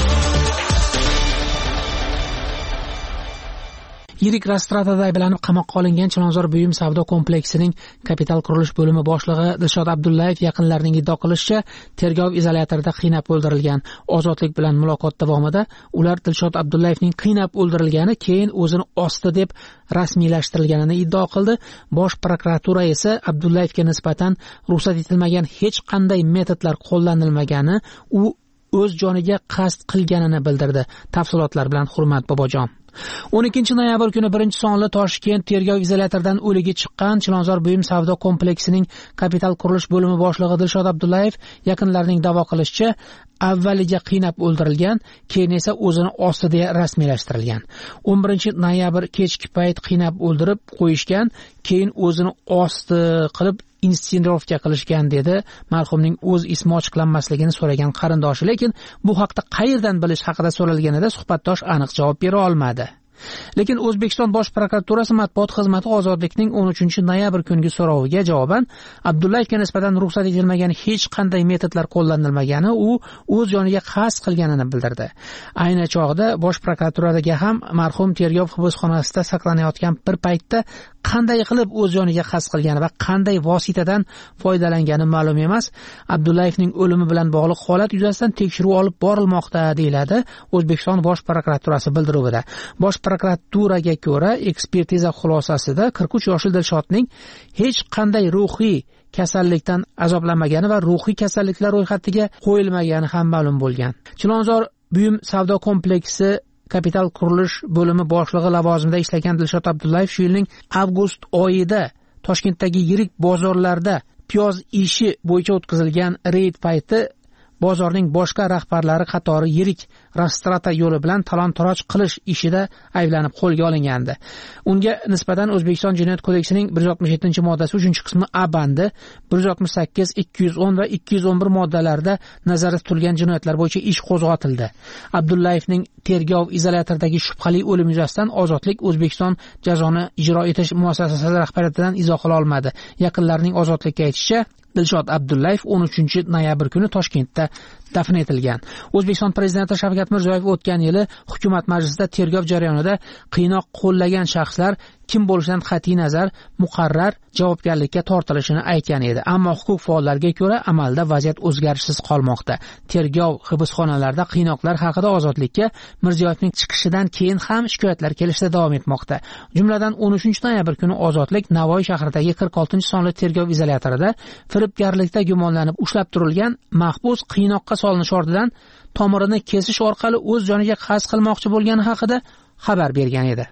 Yirik Rastratada ayblanib qamoqqa olingan Chilonzor buyum savdo kompleksining kapital qurilish bo'limi boshlig'i Dilshod Abdullayev yaqinlarining iddio qilishicha, tergov izolyatorida qiynab o'ldirilgan. Ozodlik bilan muloqot davomida ular Dilshod Abdullayevning qiynab o'ldirilgani, keyin o'zini osdi deb rasmiylashtirilganini iddio qildi. Bosh prokuratura esa Abdullayevga nisbatan ruxsat etilmagan hech qanday metodlar qo'llanilmagani, u o'z joniga qasd qilganini bildirdi. Tafsilotlar bilan Hurmat Bobojon. o'n ikkinchi noyabr kuni birinchi sonli Toshkent tergov izolyatoridan o'ligi chiqqan Chilonzor buyum savdo kompleksining kapital qurilish bo'limi boshlig'i Dilshod Abdullayev yaqinlarining da'vo qilishicha, avvaliga qiynab o'ldirilgan, keyin esa o'zini osdi deya rasmiylashtirilgan. o'n birinchi noyabr kechki payt qiynab o'ldirib qo'yishgan, keyin o'zini osdi qilib insinuatsiya qilishgan dedi marhumning o'z ismi ochiqlanmasligini so'ragan qarindoshi, lekin bu haqda qayerdan bilish haqida so'ralganida suhbatdosh aniq javob bera olmadi. Lekin O'zbekiston Bosh prokuraturasi matbuot xizmati Ozodlikning o'n uchinchi noyabr kungi so'roviga javoban Abdullayevga nisbatan ruxsat etilmagan hech qanday metodlar qo'llanilmagani, u o'z joniga qasd qilganini bildirdi. Ayni chog'da Bosh prokuraturaga ham marhum tergov hibsxonasida saqlanayotgan bir paytda qanday qilib o'z joniga qasd qilgani va qanday vositadan foydalangani ma'lum emas. Abdullayevning o'limi bilan bog'liq holat yuzasidan tekshiruv olib borilmoqda, deyiladi O'zbekiston Bosh prokuraturasi bildiruvida. Bosh prokuraturaga ko'ra, ekspertiza xulosasida qirq uch yoshli Dilshodning hech qanday ruhiy kasallikdan azoblanmagani va ruhiy kasalliklar ro'yxatiga qo'yilmagani ham ma'lum bo'lgan. Chilonzor buyum savdo kompleksi kapital qurilish bo'limi boshlig'i lavozimida ishlagan Dilshod Abdullayev shu yilning avgust oyida Toshkentdagi yirik bozorlarda piyoz ishi bo'yicha o'tkazilgan reyd payti bozorning boshqa rahbarlari qatori yirik Rastrata yo'li bilan talon-taroj qilish ishida ayblanib qo'lga olingandi. Unga nisbatan O'zbekiston Jinoyat kodeksining bir yuz oltmish yettinchi moddasi uchinchi qismi A bandi, bir yuz oltmish sakkiz, ikki yuz o'n va ikki yuz o'n bir moddalarida nazarda tutilgan jinoyatlar bo'yicha ish qo'zg'atildi. Abdullayevning tergov izolyatoridan shubhali o'lim yuzasidan Ozodlik O'zbekiston jazoni ijro etish muassasasi rahbariyatidan izoh ola olmadi. Yaqinlarining Ozodlikka aytishicha, Dilshod Abdullayev o'n uchinchi noyabr kuni Toshkentda dafn etilgan. O'zbekiston prezidenti Shavkat Mirziyoyev o'tgan yili hukumat majlisida tergov jarayonida qiynoq qo'llagan shaxslar kim bo'lishidan qat'iy nazar muqarrar javobgarlikka tortilishini aytgan edi. Ammo huquq faollariga ko'ra amalda vaziyat o'zgarishsiz qolmoqda. Tergov hibsxonalarida qiynoqlar haqida Ozodlikka Mirziyoyevning chiqishidan keyin ham shikoyatlar kelishda davom etmoqda. Jumladan o'n uchinchi noyabr kuni Ozodlik Navoiy shahridagi qirq oltinchi sonli tergov izolyatorida firibgarlikda gumonlanib ushlab turilgan mahbus qiynoqqa solinish ortidan tomirini kesish orqali o'z joniga qasd qilmoqchi bo'lgani haqida xabar bergan edi.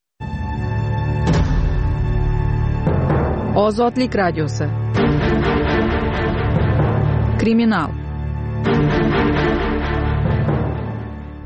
Ozodlik radiosi. Kriminal.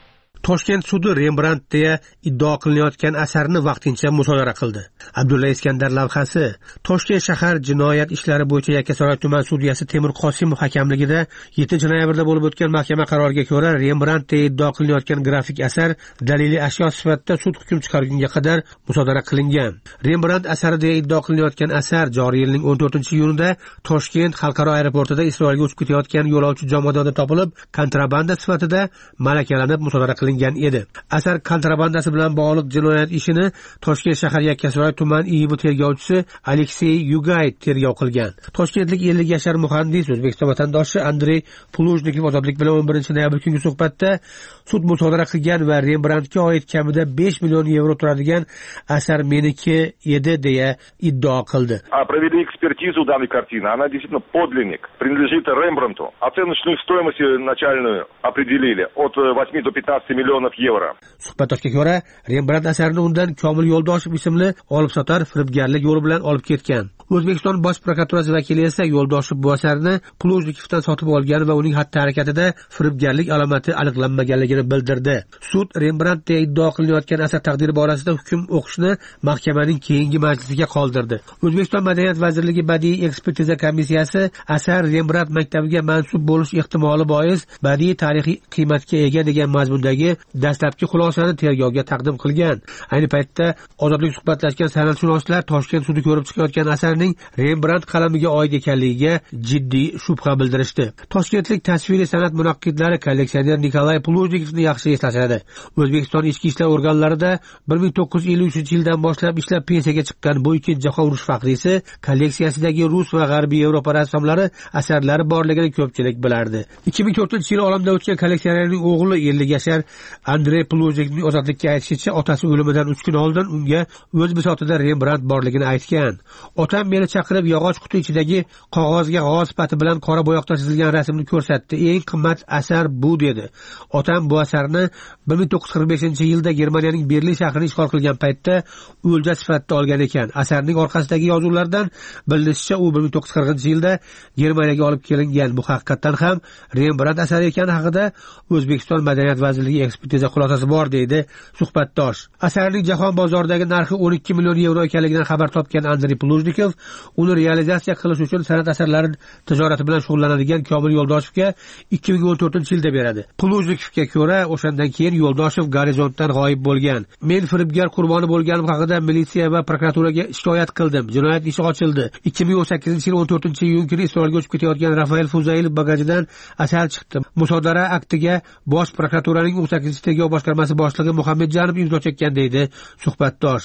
Toshkent sudi Rembrandt deya iddao qilinayotgan asarni vaqtincha musodara qildi. Abdulla Iskandar lavhasi Toshkent shahar jinoyat ishlari bo'yicha Yakkasaroy tuman sudyasi Temur Qosimov hakamligida yettinchi noyabrda bo'lib o'tgan mahkama qaroriga ko'ra Rembrandt deya iddao qilinayotgan grafik asar daliliy ashyo sifatida sud hukm chiqargunga qadar musodara qilingan. Rembrandt asari deya iddao qilinayotgan asar joriy yilning o'n to'rtinchi iyunida Toshkent xalqaro aeroportida Isroilga uchib ketayotgan yo'lovchi jomadonda topilib, kontrabanda sifatida malakalanib musodara qilingan edi. Asar kontrabandasi bilan bog'liq jinoyat ishini Toshkent shahar Yakkasaroy tuman I I M tergovchisi Aleksey Yugay tergov qilgan. Toshkentlik ellik yashar muhandis O'zbekiston vatandoshi Andrey Plujnikov ozodlik bilan o'n birinchi noyabr kungi suhbatda sud musodara qilgan va Rembrandtga oid kamida besh million yevro turadigan asar meniki edi deya iddao qildi. Провели экспертизу данной картины. Она действительно подлинник, принадлежит Рембрандту. Оценочную стоимость начальную определили от восьми до пятнадцати миллионов евро. Suhbatdoshga ko'ra, Rembrandt asarini undan Komil Yo'ldoshev ismli olib sotar firibgarlik yo'li bilan olib ketgan. O'zbekiston bosh prokuraturasi vakili esa Yo'ldoshev bu asarni Plujnikovdan sotib olgan va uning xatti-harakatida firibgarlik alomati aniqlanmaganligini bildirdi. Sud Rembrandt deya iddao qilinayotgan asar taqdiri borasida hukm o'qishni mahkamaning keyingi majlisiga qoldirdi. O'zbekiston Madaniyat vazirligi badiiy ekspertiza komissiyasi asar Rembrandt maktabiga mansub bo'lish ehtimoli bois badiiy tarixiy qiymatga ega degan mazmundagi dastlabki xulosani tergovga taqdim qilgan. Ayni paytda ozodlik suhbatlashgan san'atshunoslar Toshkent sudi ko'rib chiqayotgan asarning Rembrandt qalamiga oid ekanligiga jiddiy shubha bildirishdi. Toshkentlik tasviriy san'at munaqqidlari kolleksioner Nikolay Plujnikovni yaxshi eslashadi. O'zbekiston ichki ishlar organlarida bir ming to'qqiz yuz ellik uchinchi yildan boshlab ishlab pensiyaga chiqqan bu ikkinchi jahon urushi faxriysi kolleksiyasidagi rus va g'arbiy Yevropa rassomlari asarlari borligini ko'pchilik bilardi. ikki ming to'rtinchi yil olamda o'tgan kolleksionerning o'g'li ellik yashar Andrey Plujnikovning ozodlikka aytishicha, otasi o'limidan uch kun oldin unga o'z bisotida Rembrandt borligini aytgan. Otam meni chaqirib yog'och quti ichidagi qog'ozga g'oz pati bilan qora bo'yoqda chizilgan rasmni ko'rsatdi. Eng qimmat asar bu dedi. Otam bu asarni bir ming to'qqiz yuz qirq beshinchi yilda Germaniyaning Berlin shahrini ishg'ol qilgan paytda o'lja sifatida olgan ekan. Asarning orqasidagi yozuvlardan bilinishicha, u bir ming to'qqiz yuz qirqinchi yilda Germaniyaga olib kelingan. Bu haqiqatan ham Rembrandt asari ekani haqida O'zbekiston Madaniyat vazirligi ekspertiza xulosasi bor deydi suhbatdosh. Asarning jahon bozoridagi narxi o'n ikki million yevro ekanligidan xabar topgan Andrey Plujnikov uni realizatsiya qilish uchun san'at asarlari tijorati bilan shug'ullanadigan Komil Yo'ldoshevga ikki ming o'n to'rtinchi yilda beradi. Plujnikovga ko'ra, o'shandan keyin Yo'ldoshev gorizontdan g'oyib bo'lgan. Men firibgar qurboni bo'lganim haqida militsiya va prokuraturaga shikoyat qildim. Jinoyat ishi ochildi. ikki ming o'n sakkizinchi yil o'n to'rtinchi iyun kuni Isroilga uchib ketayotgan Rafael Fuzayl bagajidan asar chiqdi. Musodara aktiga bosh prokuraturaning o'n sakkizinchi tergov boshqarmasi boshlig'i Muhammad Janov imzo chekkan deydi suhbatdosh.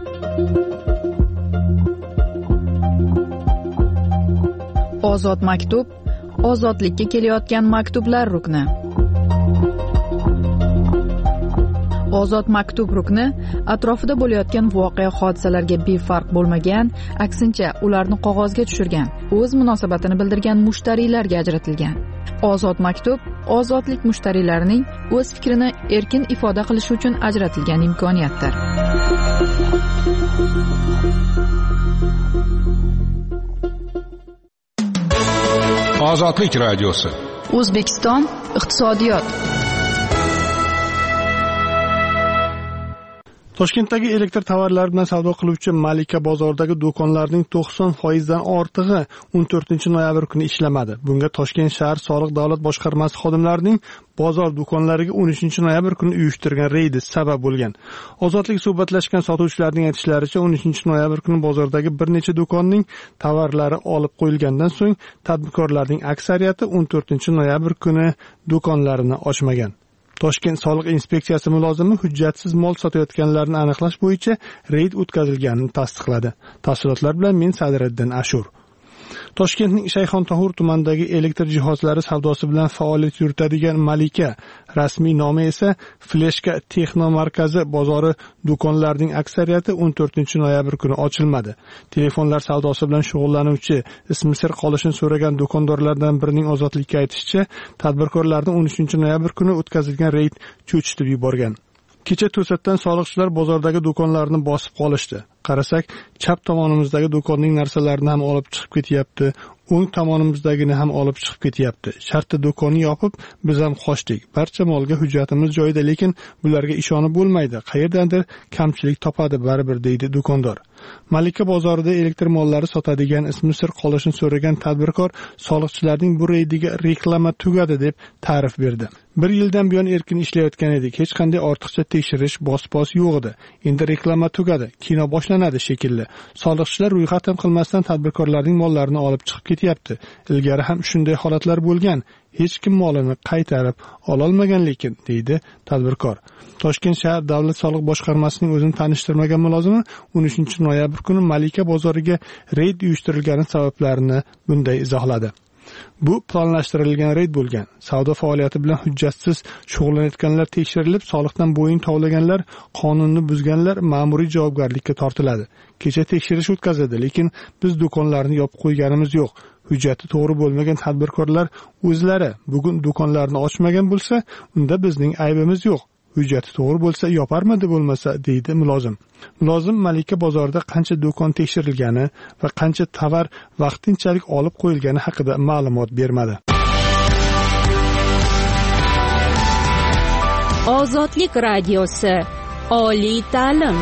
Ozod maktub, ozodlikka kelayotgan maktublar rukni. Ozod maktub rukni atrofida bo'layotgan voqea hodisalarga befarq bo'lmagan, aksincha ularni qog'ozga tushirgan, o'z munosabatini bildirgan mushtariylarga ajratilgan. Ozod maktub ozodlik mushtariylarining o'z fikrini erkin ifoda qilishi uchun ajratilgan imkoniyatdir. Ozodlik radiosi. O'zbekiston iqtisodiyot. Toshkentdagi elektr tovarlari bilan savdo qiluvchi Malika bozoridagi do'konlarning to'qson foiz dan ortig'i o'n to'rtinchi noyabr kuni ishlamadi. Bunga Toshkent shahar soliq davlat boshqarmasi xodimlarining bozor do'konlariga o'n uchinchi noyabr kuni uyushtirgan reydi sabab bo'lgan. Ozodlik suhbatlashgan sotuvchilarning aytishlaricha, o'n uchinchi noyabr kuni bozordagi bir necha do'konning tovarlari olib qo'yilgandan so'ng tadbirkorlarning aksariyati o'n to'rtinchi noyabr kuni do'konlarini ochmagan. Toshkent soliq inspeksiyasi mulozimi hujjatsiz mol sotayotganlarni aniqlash bo'yicha reyd o'tkazilganini tasdiqladi. Tafsilotlar bilan men Sadiriddin Ashur. Toshkentning Shayxontohur tumanidagi elektr jihozlari savdosi bilan faoliyat yuritadigan Malika, rasmiy nomi esa Fleshka Texno markazi bozori do'konlarining aksariyati o'n to'rtinchi noyabr kuni ochilmadi. Telefonlar savdosi bilan shug'ullanuvchi ismi sir qolishini so'ragan do'kondorlardan birining ozodlikka aytishicha, tadbirkorlarni o'n uchinchi noyabr kuni o'tkazilgan reyd cho'chitib yuborgan. Kecha to'satdan soliqchilar bozordagi do'konlarni bosib qolishdi. Qarasak, chap tomonimizdagi do'konning narsalarini ham olib chiqib ketyapti. o'ng tomonimizdagini ham olib chiqib ketyapti. Shartta do'konni yopib, biz ham qochdik. Barcha molga hujjatimiz joyida, lekin bularga ishonib bo'lmaydi. Qayerdandir kamchilik topadi baribir, deydi do'kondor. Malika bozorida elektr mollari sotadigan ismi sir qolishini so'ragan tadbirkor soliqchilarning bu reydiga reklama tugadi deb ta'rif berdi. Bir yildan buyon erkin ishlayotgan edik. Hech qanday ortiqcha tekshirish, bos-bos yo'q edi. Endi reklama tugadi. Kino boshlanadi shekilli. Soliqchilar ro'yxat ham qilmasdan tadbirkorlarning mollarini olib chiqib ketyapti. Ilgari ham shunday holatlar bo'lgan. Hech kim molini qaytarib ololmagan lekin, deydi tadbirkor. Toshkent shahar davlat soliq boshqarmasining o'zini tanishtirmagan mulozimi o'n uchinchi noyabr kuni Malika bozoriga reyd uyushtirilgani sabablarini bunday izohladi. Bu planlashtirilgan reyd bo'lgan. Savdo faoliyati bilan hujjatsiz shug'ullanayotganlar tekshirilib, soliqdan bo'yin tovlaganlar, qonunni buzganlar ma'muriy javobgarlikka tortiladi. Kecha tekshirish o'tkazildi, lekin biz do'konlarni yopib qo'yganimiz yo'q. Hujjati to'g'ri bo'lmagan tadbirkorlar o'zlari bugun do'konlarni ochmagan bo'lsa, unda bizning aybimiz yo'q. Hujjati to'g'ri bo'lsa yoparmidi bo'lmasa, deydi mulozim. Mulozim Malika bozorida qancha do'kon tekshirilgani va qancha tovar vaqtinchalik olib qo'yilgani haqida ma'lumot bermadi. Ozodlik radiosi. Oliy ta'lim.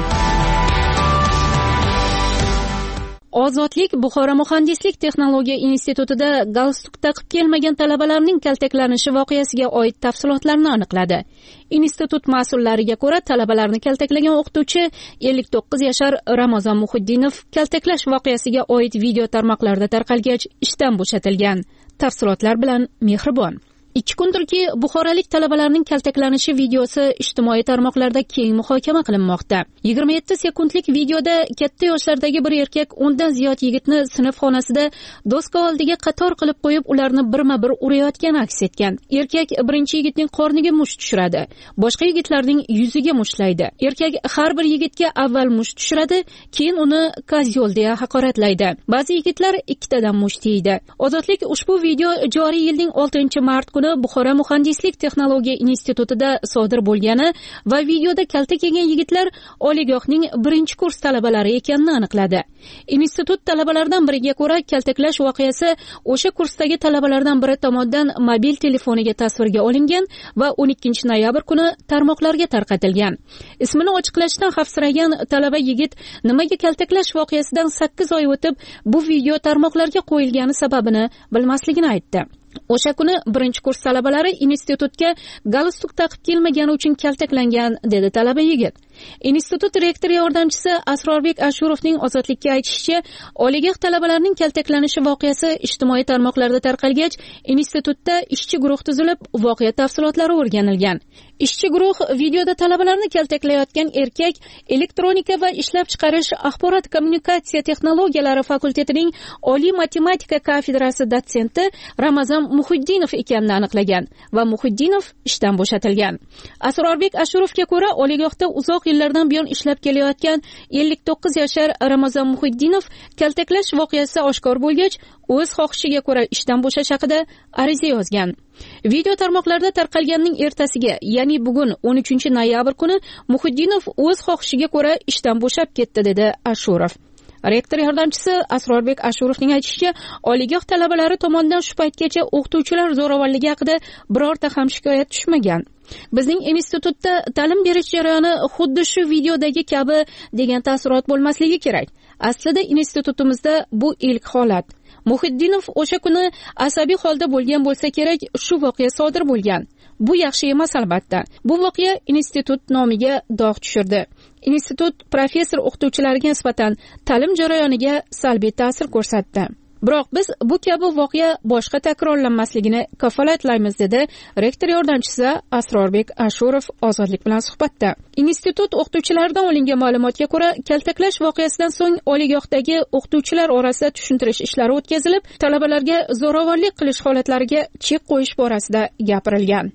Ozodlik Buxoro muhandislik texnologiya institutida galstuk taqib kelmagan talabalarning kaltaklanishi voqeasiga oid tafsilotlarni aniqladi. Institut mas'ullariga ko'ra, talabalarni kaltaklagan o'qituvchi ellik to'qqiz yashar Ramazon Muhiddinov kaltaklash voqeasiga oid video tarmoqlarda tarqalgach ishdan bo'shatilgan. Tafsilotlar bilan Mehribon. Ikki kundirki, buxorolik talabalarning kaltaklanishi videosi ijtimoiy tarmoqlarda keng muhokama qilinmoqda. yigirma yetti sekundlik videoda katta yoshlardagi bir erkak o'ndan ziyod yigitni sinf xonasida doska oldiga qator qilib qo'yib, ularni birma-bir urayotgani aks etgan. Erkak birinchi yigitning qorniga musht tushiradi, boshqa yigitlarning yuziga mushlaydi. Erkak har bir yigitga avval musht tushiradi, keyin uni kozyol deya haqoratlaydi. Ba'zi yigitlar ikkitadan musht yeydi. Ozodlik ushbu video joriy yilning oltinchi mart kuni Buxoro muhandislik texnologiya institutida sodir bo'lgani va videoda kaltak yegan yigitlar oliygohning birinchi kurs talabalari ekanini aniqladi. Institut talabalaridan biriga ko'ra, kaltaklash voqeasi o'sha kursdagi talabalardan biri tomonidan mobil telefoniga tasvirga olingan va o'n ikkinchi noyabr kuni tarmoqlarga tarqatilgan. Ismini ochiqlashdan xavfsiragan talaba yigit nimaga kaltaklash voqeasidan sakkiz oy o'tib bu video tarmoqlarga qo'yilgani sababini bilmasligini aytdi. O'sha kuni birinchi kurs talabalari institutga galstuk taqib kelmagani uchun kaltaklangan, dedi talaba yigit. Institut rektori yordamchisi Asrorbek Ashurovning Ozodlikka aytishicha, oliygoh talabalarining kaltaklanishi voqeasi ijtimoiy tarmoqlarda tarqalgach, institutda ishchi guruh tuzilib, voqea tafsilotlari o'rganilgan. Ishchi guruh videoda talabalarni kaltaklayotgan erkak elektronika va ishlab chiqarish axborot kommunikatsiya texnologiyalari fakultetining oliy matematika kafedrasi dotsenti Ramazon Muhiddinov ekanini aniqlagan va Muhiddinov ishdan bo'shatilgan. Asrorbek Ashurovga ko'ra, oliygohda uzoq yillardan buyon ishlab kelayotgan ellik to'qqiz yashar Ramazon Muhiddinov kaltaklash voqeasi oshkor bo'lgach, o'z xohishiga ko'ra ishdan bo'shash haqida ariza yozgan. Video tarmoqlarda tarqalganning ertasiga, ya'ni bugun o'n uchinchi noyabr kuni Muhiddinov o'z xohishiga ko'ra ishdan bo'shab ketdi, dedi Ashurov. Rektor yordamchisi Asrorbek Ashurovning aytishicha, oliygoh talabalari tomonidan shu paytgacha o'qituvchilar zo'ravonligi haqida birorta ham shikoyat tushmagan. Bizning institutda ta'lim berish jarayoni xuddi shu videodagi kabi degan taassurot bo'lmasligi kerak. Aslida institutimizda bu ilk holat. Muhiddinov o'sha kuni asabiy holda bo'lgan bo'lsa kerak, shu voqea sodir bo'lgan. Bu yaxshi emas albatta. Bu voqea institut nomiga dog' tushirdi. Institut professor o'qituvchilariga nisbatan ta'lim jarayoniga salbiy ta'sir ko'rsatdi. Biroq biz bu kabi voqea boshqa takrorlanmasligini kafolatlaymiz, dedi rektor yordamchisi Asrorbek Ashurov Ozodlik bilan suhbatda. Institut o'qituvchilaridan olingan ma'lumotga ko'ra, kaltaklash voqeasidan so'ng oliygohdagi o'qituvchilar orasida tushuntirish ishlari o'tkazilib, talabalarga zo'ravonlik qilish holatlariga chek qo'yish borasida gapirilgan.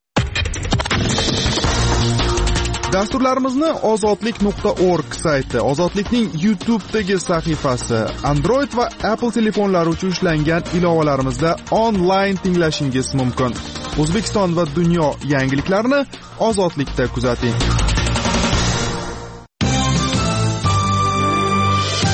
Dasturlarimizni ozodlik nuqta org sayti, Ozodlikning YouTube'dagi sahifasi, Android va Apple telefonlari uchun ishlangan ilovalarimizda onlayn tinglashingiz mumkin. O'zbekiston va dunyo yangiliklarini Ozodlikda kuzating.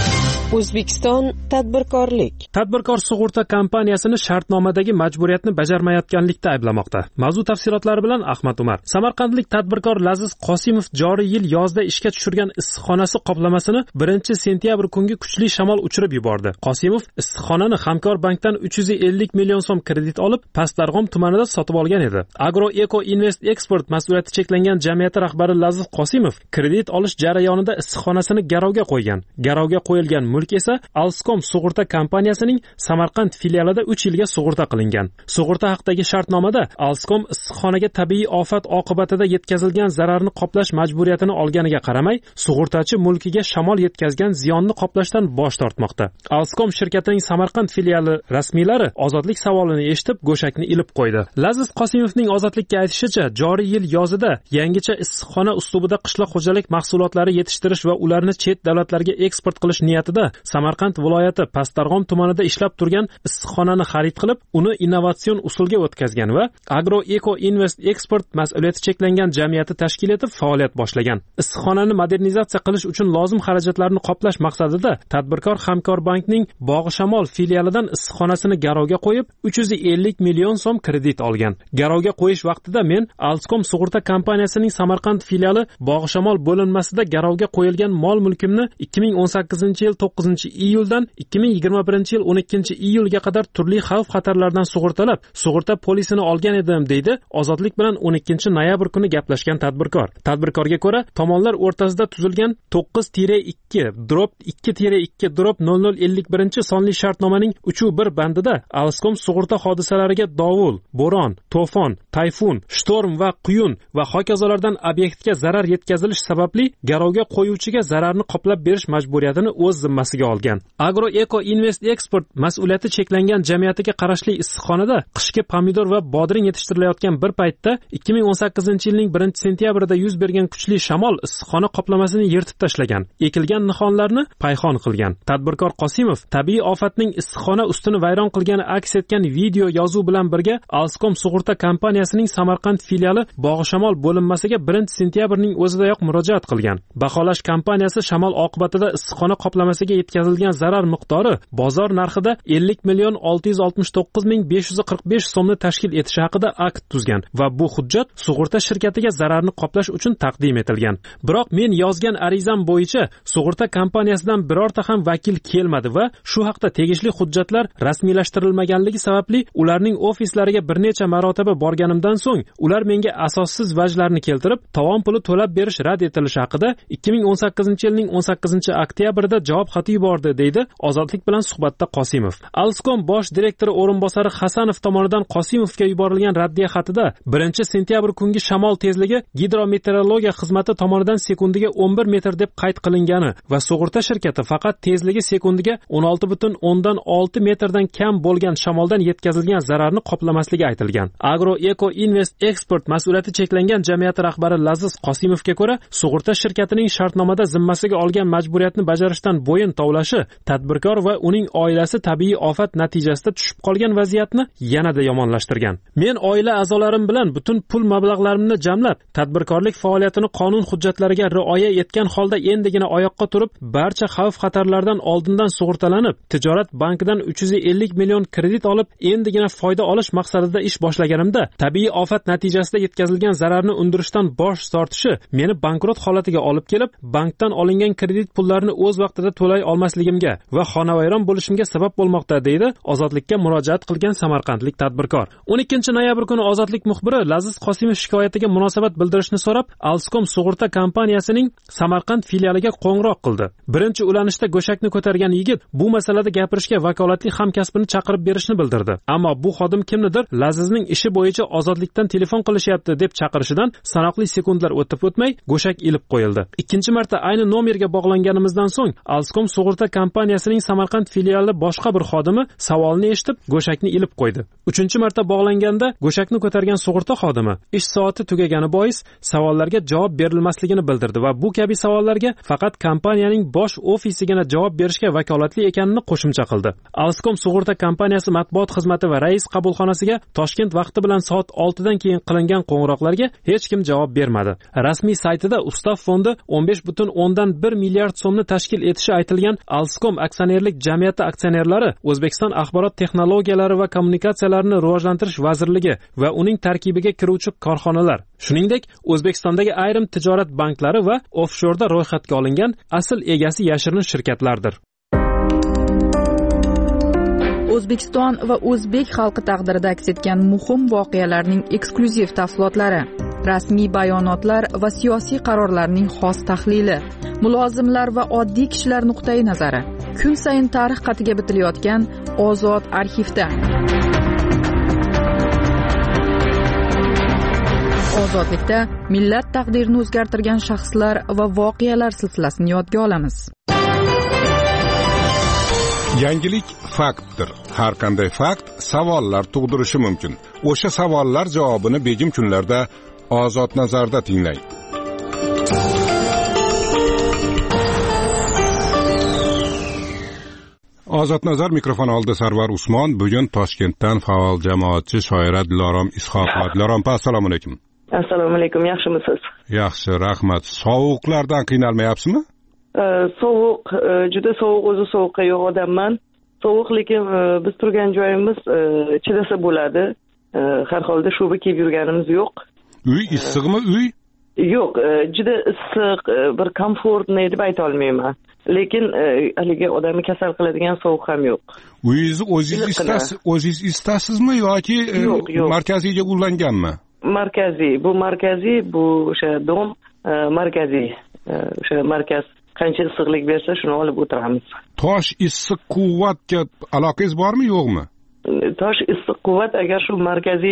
O'zbekiston tadbirkorlik. Tadbirkor sug'urta kompaniyasini shartnomadagi majburiyatni bajarmayotganlikda ayblamoqda. Mavzu tafsilotlari bilan Ahmad Umar. Samarqandlik tadbirkor Laziz Qosimov joriy yil yozda ishga tushirgan issiqxonasi qoplamasini birinchi sentyabr kungi kuchli shamol uchirib yubordi. Qosimov issiqxonani Hamkor bankdan uch yuz ellik million so'm kredit olib, Pastdarg'om tumanida sotib olgan edi. Agro Eco Invest Export mas'uliyati cheklangan jamiyati rahbari Laziz Qosimov kredit olish jarayonida issiqxonasini garovga qo'ygan. Garovga qo'yilgan mulk esa Alskom sug'urta kompaniyasining Samarqand filialida uch yilga sug'urta qilingan. Sug'urta haqidagi shartnomada Alskom issiqxonaga tabiiy ofat oqibatida yetkazilgan zararni qoplash majburiyatini olganiga qaramay, sug'urtachi mulkiga shamol yetkazgan ziyonni qoplashdan bosh tortmoqda. Alskom shirkatining Samarqand filiali rasmiylari ozodlik savolini eshitib go'shakni ilib qo'ydi. Laziz Qosimovning ozodlikka aytishicha, joriy yil yozida yangicha issiqxona uslubida qishloq xo'jalik mahsulotlari yetishtirish va ularni chet davlatlarga eksport qilish niyatida Samarqand viloyati Pastdarg'om tumanida ishlab turgan issiqxonani xarid qilib, uni innovatsion usulga o'tkazgan va Agro Eco Invest Export mas'uliyati cheklangan jamiyati tashkil etib faoliyat boshlagan. Issiqxonani modernizatsiya qilish uchun lozim xarajatlarni qoplash maqsadida tadbirkor Hamkor bankning Bog'ishamol filialidan issiqxonasini garovga qo'yib, uch yuz ellik million so'm kredit olgan. Garovga qo'yish vaqtida men Alskom sug'urta kompaniyasining Samarqand filiali Bog'ishamol bo'linmasida garovga qo'yilgan mol-mulkimni ikki ming o'n sakkizinchi yil to'qqizinchi iyuldan ikki ming yigirma birinchi yil o'n ikkinchi iyulga qadar turli xavf-xatarlardan sug'urtalab, sug'urta polisini olgan edim, deydi Ozodlik bilan o'n ikkinchi noyabr kuni gaplashgan tadbirkor. Tadbirkorga ko'ra, tomonlar o'rtasida tuzilgan to'qqiz ikki ikki ikki nol nol ellik birinchi sonli shartnomaning uch bir bandida Alskom sug'urta hodisalariga dovul, bo'ron, to'fon, tayfun, shtorm va quyun va hokazolardan obyektga zarar yetkazilish sababli garovga qo'yuvchiga zararni qoplab berish majburiyatini o'z zimmasiga olgan. Agro Eco Invest Export mas'uliyati cheklangan jamiyatiga qarashli issiqxonada qishki pomidor va bodring yetishtirilayotgan bir paytda ikki ming o'n sakkizinchi yilning birinchi sentyabrida yuz bergan kuchli shamol issiqxona qoplamasini yirtib tashlagan, ekilgan nixonlarni payhon qilgan. Tadbirkor Qosimov tabiiy ofatning issiqxona ustini vayron qilgani aks etgan video yozuv bilan birga Alskom sug'urta kompaniyasining Samarqand filiali Bog'ishamol bo'linmasiga birinchi sentyabrning o'zidayoq murojaat qilgan. Baholash kompaniyasi shamol oqibatida issiqxona qoplamasiga yetkazilgan zarar miqdori bozor narxida ellik million olti yuz oltmish to'qqiz ming besh yuz qirq besh so'mni tashkil etishi haqida akt tuzgan va bu hujjat sug'urta shirkatiga zararni qoplash uchun taqdim etilgan. Biroq men yozgan arizam bo'yicha sug'urta kompaniyasidan birorta ham vakil kelmadi va shu haqda tegishli hujjatlar rasmiylashtirilmaganligi sababli ularning ofislariga bir necha marotaba borganimdan so'ng ular menga asossiz vajlarni keltirib, tovon puli to'lab berish rad etilishi haqida ikki ming o'n sakkizinchi yilning o'n sakkizinchi oktyabrida javob xati yubordi, deydi Ozodlik bilan suhbatda Qosimov. Alskom bosh direktori o'rinbosari Hasanov tomonidan Qosimovga yuborilgan raddiya xatida birinchi sentyabr kungi shamol tezligi gidrometeorologiya xizmati tomonidan sekundiga o'n bir metr deb qayd qilingani va sug'urta shirkati faqat tezligi sekundiga o'n olti butun o'ndan olti metrdan kam bo'lgan shamoldan yetkazilgan zararni qoplamasligi aytilgan. Agro Eco Invest Export mas'uliyati cheklangan jamiyati rahbari Laziz Qosimovga ko'ra, sug'urta shirkatining shartnomada zimmasiga olgan majburiyatni bajarishdan bo'yin tovlashi tadbirkor va uning oilasi tabiiy ofat natijasida tushib qolgan vaziyatni yanada yomonlashtirgan. Men oila a'zolarim bilan butun pul mablag'larimni jamlab, tadbirkorlik faoliyatini qonun hujjatlariga rioya etgan holda endigina oyoqqa turib, barcha xavf-xatarlardan oldindan sug'urtalanib, tijorat bankidan uch yuz ellik million kredit olib, endigina foyda olish maqsadida ish boshlaganimda, tabiiy ofat natijasida yetkazilgan zararni undirishdan bosh tortishi meni bankrot holatiga olib kelib, bankdan olingan kredit pullarini o'z vaqtida to'lay olmasligimga va xonavayron bo'lishimga sabab bo'lmoqda, deydi Ozodlikka murojaat qilgan samarqandlik tadbirkor. o'n ikkinchi noyabr kuni Ozodlik muxbiri Laziz Qosimov shikoyatiga munosabat bildirishni so'rab, Alskom sug'urta kompaniyasining Samarqand filialiga qo'ng'iroq qildi. Birinchi ulanishda go'shakni ko'targan yigit bu masalada gapirishga vakolatli hamkasbini chaqirib berishni bildirdi. Ammo bu xodim kimnidir Lazizning ishi bo'yicha Ozodlikdan telefon qilishyapti deb chaqirishidan sanoqli sekundlar o'tib o'tmay go'shak ilib qo'yildi. Ikkinchi marta ayni nomerga bog'langanimizdan so'ng Alskom sug'urta kompaniyasining Samarqand filiali boshqa bir xodimi savolni eshitib go'shakni ilib qo'ydi. Uchinchi marta bog'langanda go'shakni ko'targan sug'urta xodimi ish soati tugagani bois savollarga javob berilmasligini bildirdi va bu kabi savollarga faqat kompaniyaning bosh ofisigina javob berishga vakolatli ekanini qo'shimcha qildi. Alskom sug'urta kompaniyasi matbuot xizmati va rais qabulxonasiga Toshkent vaqti bilan soat oltidan keyin qilingan qo'ng'iroqlarga hech kim javob bermadi. Rasmiy saytida Ustav fondi o'n besh butun o'ndan bir milliard so'mni tashkil etishi aytilgan tashkillashtirilgan Alstom aksionerlik jamiyati aksionerlari O'zbekiston axborot texnologiyalari va kommunikatsiyalarini rivojlantirish vazirligi va uning tarkibiga kiruvchi korxonalar, shuningdek O'zbekistondagi ayrim tijorat banklari va offshorda ro'yxatga olingan asl egasi yashirin shirkatlardir. O'zbekiston va o'zbek xalqi taqdirida aks etgan muhim voqealarning eksklyuziv tafsilotlari, rasmiy bayonotlar va siyosiy qarorlarning xos tahlili, mulozimlar va oddiy kishilar nuqtai nazari, kun sayin tarix qatiga bitilayotgan Ozod arxivda. Ozodlikda millat taqdirini o'zgartirgan shaxslar va voqealar silsilasini yodga olamiz. Yangilik faktdir. Har qanday fakt savollar tug'dirishi mumkin. O'sha savollar javobini begim kunlarda Ozod nazarda tinglang. Ozod nazar mikrofon oldida Sarvar Usmon. Bugun Toshkentdan faol jamoatchi shoira Dilorom Ishoqova. Dilorom, assalomu alaykum. Assalomu alaykum, yaxshimisiz? Yaxshi, rahmat. Sovuqlardan qiynalmayapsizmi? Sovuq, juda sovuq, o'zi sovuqqa yo'q odamman. Sovuq, lekin biz turgan joyimiz chidasa bo'ladi. Har holda shuba kiyib yurganimiz yo'q. Uy issiqmi, uy? Yo'q, juda issiq, bir komfortni deb ayta olmayman. Lekin haligi odamni kasal qiladigan sovuq ham yo'q. Uyingizni o'zingiz istasiz, o'zingiz istasizmi yoki markaziyga ulanganmi? Markaziy, bu markaziy, bu o'sha dom markaziy. O'sha markaz qancha issiqlik bersa, shuni olib o'tiramiz. Tosh issiq quvvatga aloqangiz bormi, yo'qmi? Tosh issiq quvvat agar shu markaziy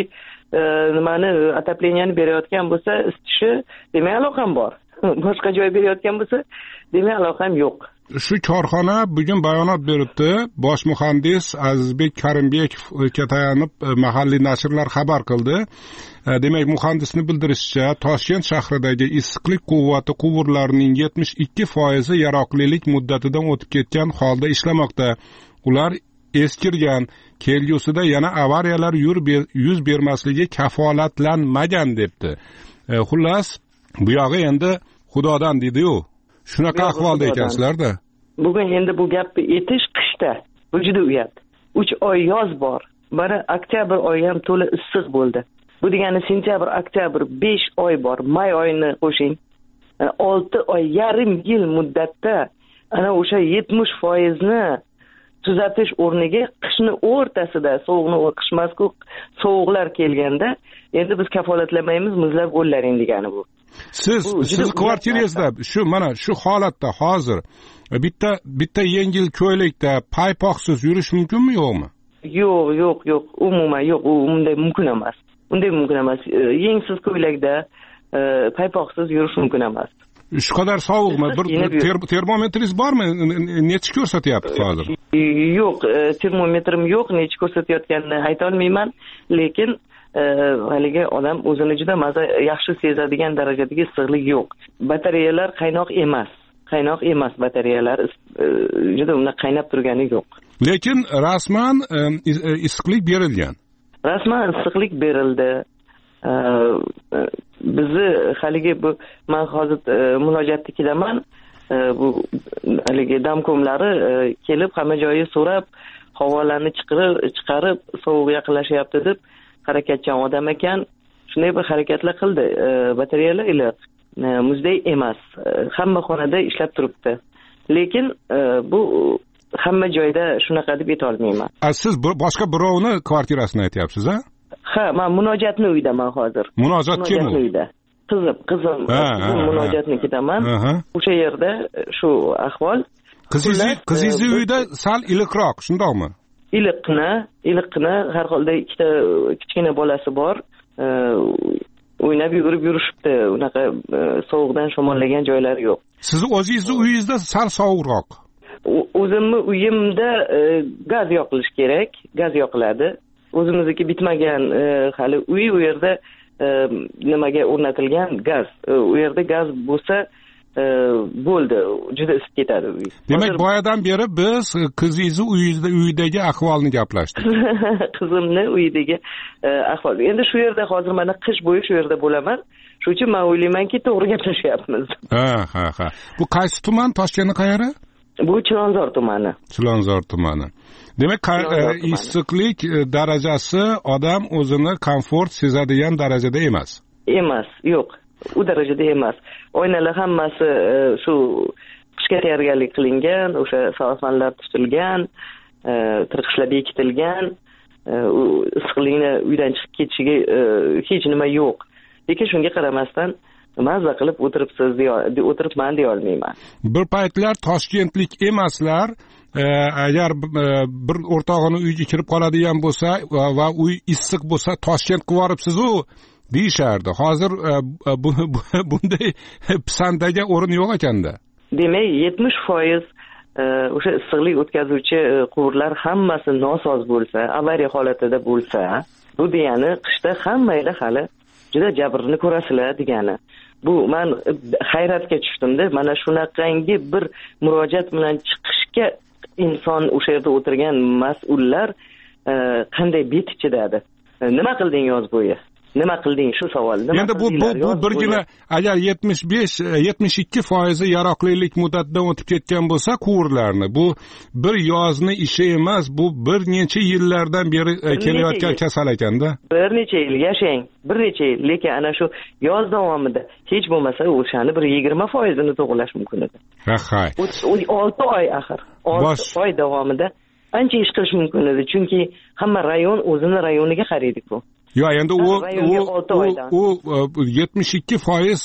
nimani otopleniyani berayotgan bo'lsa, isitishi, demak aloqam bor. Boshqa joy berayotgan bo'lsa, demak aloqam yo'q. Shu korxona bugun bayonot beribdi. Bosh muhandis Azizbek Karimbekovga tayanib mahalliy nashrlar xabar qildi. Demak, muhandisning bildirishicha, Toshkent shahridagi issiqlik quvvati quvurlarining yetmish ikki foizi yaroqlilik muddatidan o'tib ketgan holda ishlamoqda. Ular eskirgan, kelgusida yana avariyalar yuz bermasligi kafolatlanmagan debdi. Xullas, bu yog'i endi Xudodan deydi-yu. Shunaqa ahvolda ekansizlar-da. Bugun endi bu gapni etish qishda. Bu juda uyat. uch oy yoz bor. Mana oktyabr oyi ham to'la issiq bo'ldi. Bu degani sentyabr, oktyabr besh oy bor. May oyini qo'shing. olti oy, yarim yil muddatda ana o'sha yetmish foiz ni tuzatish o'rniga qishni o'rtasida, sovuqni o'qishmasku, sovuqlar kelganda endi biz kafolatlamaymiz, muzlab o'llaring degani bu. Siz siz kvartirangizda shu mana shu holatda hozir bitta bitta yengil ko'ylakda paypoqsiz yurish mumkinmi, yo'qmi? Yo'q, yo'q, yo'q, umuman yo'q, u unday mumkin emas. Unday mumkin emas. Yengsiz ko'ylakda paypoqsiz yurish mumkin emas. Shu qadar sovuqmi? Bir termometringiz bormi? Necha ko'rsatyapti hozir? Yo'q, termometrim yo'q, necha ko'rsatayotganini ayta olmayman, lekin haligi odam o'zini juda maza yaxshi sezadigan darajadagi issiqlik yo'q. Batareyalar qaynoq emas. Qaynoq emas batareyalar, juda unda qaynab turgani yo'q. Lekin rasman issiqlik berilgan. Rasman issiqlik berildi. Bizni haligi bu men hozir murojaatga kelaman. Bu haligi damkomlari kelib hamma joyi so'rab, havolarni chiqarib, chiqarib sovuq yaqinlashyapti deb harakatchan odam ekan. Shunday bir harakatlar qildi. Batareyalar iliq, muzday emas. Hamma xonada ishlab turibdi. Lekin bu hamma joyda shunaqa deb ayta olmayman. Siz boshqa birovni kvartirasini aytyapsiz, ha? Ha, men murojaatni uydaman hozir. Murojaat kim u? Qizim, qizim, murojaatni ketaman. O'sha yerda shu ahvol. Qizingiz, qizingiz uyda sal iliqroq, shundaqmi? Iliqni, iliqni, har holda ikkita kichkina bolasi bor. O'ynab yugurib yurishibdi. Unaqa sovuqdan shamollagan joylari yo'q. Sizni o'zingizning uyingizda sal sovuqroq. O'zimni uyimda gaz yoqilishi kerak, gaz yoqiladi. O'zimizniki bitmagan hali uy, u yerda nimaga o'rnatilgan gaz. U yerda gaz bo'lsa bo'ldi, juda isib ketadi uy. Demak, boyadan beri biz qizingizni uyingizda uydagi ahvolni gaplashdik. Qizimni uyidagi ahvol. Endi shu yerda hozir mana qish bo'yi shu yerda bo'laman. Shuning uchun men o'ylaymanki, to'g'ri gaplashyapmiz. Ha, ha, ha. Bu qaysi tuman? Toshkentning qayeri? bu Chilonzor tumani. Chilonzor tumani. Demak, issiqlik darajasi odam o'zini komfort sezadigan darajada emas. Emas, yo'q. U darajada emas. Oynalar hammasi shu qishga tayyorgarlik qilingan, o'sha safonlar tutilgan, tirqishlar bekitilgan, issiqlikni uydan chiqib ketishiga hech nima yo'q. Lekin shunga qaramasdan mazza qilib o'tiribsiz deya o'tiribman deya olmayman. Bir paytlar toshkentlik emaslar agar bir o'rtog'ini uyga kirib qoladigan bo'lsa va uy issiq bo'lsa Toshkent qilib yoribsiz-u deyishardi. Hozir bunday pisandaga o'rin yo'q ekanda. Demak, yetmish foiz o'sha issiqlik o'tkazuvchi quvurlar hammasi nosoz bo'lsa, avariya holatida bo'lsa, bu degani qishda hammanglar hali juda jabrni ko'rasizlar degani. Bu men hayratga tushdimda, mana shunaqangi bir murojaat bilan chiqishga inson o'sha yerda o'tirgan mas'ullar qanday bet ichidadi. Nima qilding yoz bo'yi? Nima qilding shu savol? Endi bu bu bu birgina agar yetmish besh yetmish ikki foiz yaroqlilik muddatidan o'tib ketgan bo'lsa quvurlarni, bu bir yozni ishi emas, bu bir necha yillardan beri kelayotgan kasal ekanda. Bir necha yil yashang, bir necha yil, lekin ana shu yoz davomida hech bo'lmasa o'shani bir yigirma foizini to'g'rilash mumkin edi. Ha, olti oy axir. olti oy davomida ancha ish qilish mumkin edi, chunki hamma rayon o'zini rayoniga qaraydi-ku. Yo, endi u u u yetmish ikki foiz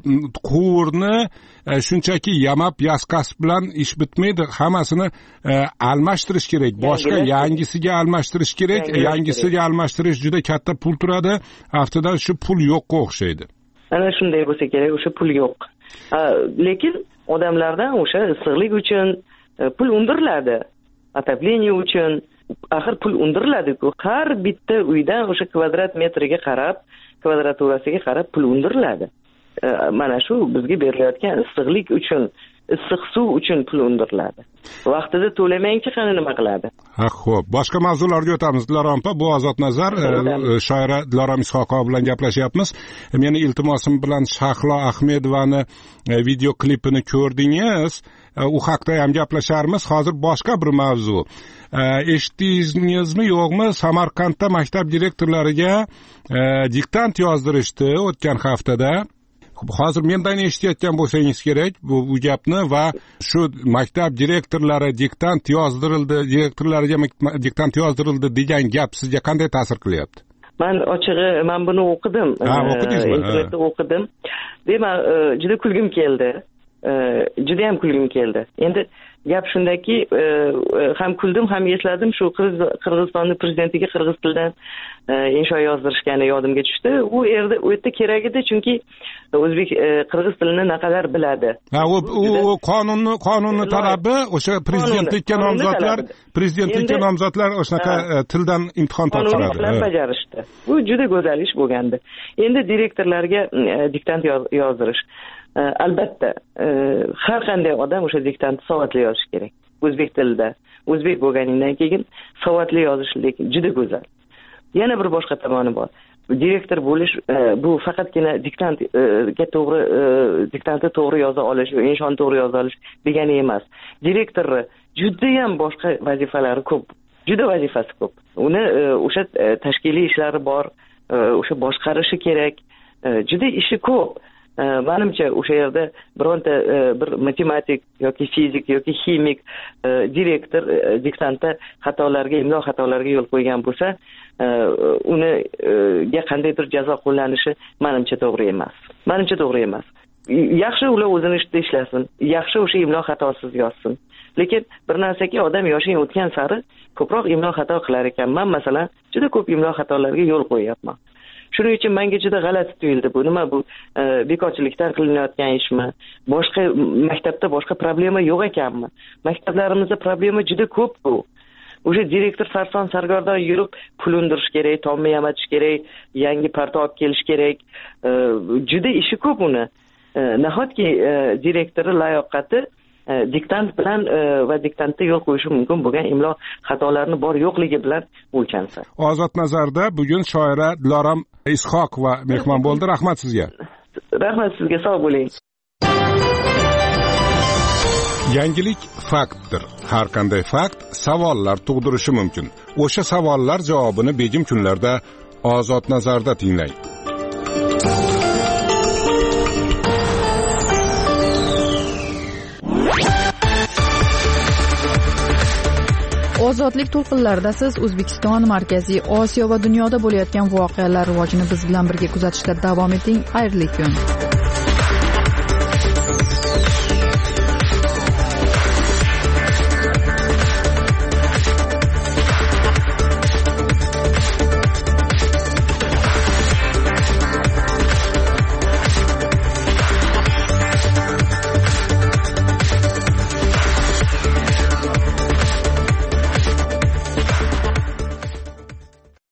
quvurni shunchaki yamab yaskasib bilan ish bitmaydi. Hammasini almashtirish kerak. Boshqa yangisiga almashtirish kerak. Yangisiga almashtirish juda katta pul turadi. Aftidan shu pul yo'qqa o'xshaydi. Ana shunday bo'lsa kerak, o'sha pul yo'q. Lekin odamlardan o'sha issiqlik uchun pul undiriladi. Отопление uchun axir pul undiriladi-ku. Har bitta uydan o'sha kvadrat metriga qarab, kvadraturasiga qarab pul undiriladi. Mana shu bizga berilayotgan issiqlik uchun, issiq suv uchun pul undiriladi. Vaqtida to'lamaychi qani nima qiladi? Ha, xo'p. Boshqa mavzularga o'tamiz. Dilorom opa, bu ozod nazar shoira Dilorom Ishoqova bilan gaplashyapmiz. Meni iltimosim bilan Shahlo Ahmedovani video klipini ko'rdingiz. U haqda ham gaplasharmiz. Hozir boshqa bir mavzu. Eshitdingizmi yo'qmi? Samarqandda maktab direktorlariga diktant yozdirishdi o'tgan haftada. Hozir mendan eshitayotgan bo'lsangiz kerak bu, bu gapni va shu maktab direktorlari diktant yozdirildi, direktorlariga diktant yozdirildi degan gap sizga qanday ta'sir qilyapti? Men ochig'i men buni o'qidim. Ha, o'qidingizmi? Internetda o'qidim. Demak, juda kulgim keldi. Juda ham kulgim keldi. Endi gap shundaki, ham kuldim, ham esladim, shu Qirg'izistonning prezidentiga qirg'iz tilidan insho yozdirishgani yodimga tushdi. U yerda u yerda kerak edi, chunki o'zbek qirg'iz tilini naqadar biladi. Ha, u u qonunni qonunni talabi o'sha prezidentlikka nomzodlar, prezidentlikka nomzodlar o'shanaqa tildan imtihon topshiradi. Qonunni bajarishdi. Bu juda go'zal ish bo'lgandi. Endi direktorlarga diktant yozdirish. Albatta, har qanday odam o'sha diktantni savodli yozish kerak. O'zbek tilida, o'zbek bo'lganidan keyin savodli yozishlik juda go'zal. Yana bir boshqa tomoni bor. Direktor bo'lish bu faqatgina diktantga to'g'ri diktantni to'g'ri yoza olish, inshoni to'g'ri yoza olish degani emas. Direktorni juda ham boshqa vazifalari ko'p. Juda vazifasi ko'p. Uni o'sha tashkiliy ishlari bor, o'sha boshqarishi kerak. Juda ishi ko'p. Menimcha o'sha yerda bironta bir matematik yoki fizik yoki ximik direktor diktantda xatolarga, imlo xatolarga yo'l qo'ygan bo'lsa, uniga qandaydir jazo qo'llanishi menimcha to'g'ri emas. Menimcha to'g'ri emas. Yaxshi ular o'zini ishda ishlasin, yaxshi o'sha imlo xatosiz yozsin. Lekin bir narsaga odam yoshing o'tgan sari ko'proq imlo xato qilar ekan. Men masalan juda ko'p imlo xatolarga yo'l qo'yyapman. Shuning uchun menga juda g'alati tuyuldi. Bu nima bu bekorchilikdan qilinayotgan ishmi? Boshqa maktabda boshqa problema yo'q ekanmi? Maktablarimizda problema juda ko'p bu. O'sha direktor sarson sargardon yurib pul undirish kerak, tomni yamatish kerak, yangi parta olib kelish kerak. Juda ishi ko'p uni. Nahotki direktori layoqati diktant bilan va diktantda yo'l qo'yishi mumkin bo'lgan imlo xatolarini bor yo'qligi bilan o'lchansa. Ozod nazarda bugun shoira Dilorom Ishoqova mehmon bo'ldi. Rahmat sizga. Rahmat sizga, sog' bo'ling. Yangilik faktdir. Har qanday fakt savollar tug'dirishi mumkin. O'sha savollar javobini begim kunlarda Ozod nazarda tinglang. Ozodlik to'lqinlarida siz O'zbekiston, Markaziy Osiyo va dunyoda bo'layotgan voqealar rivojini biz bilan birga kuzatishda davom eting. Xayrli kun.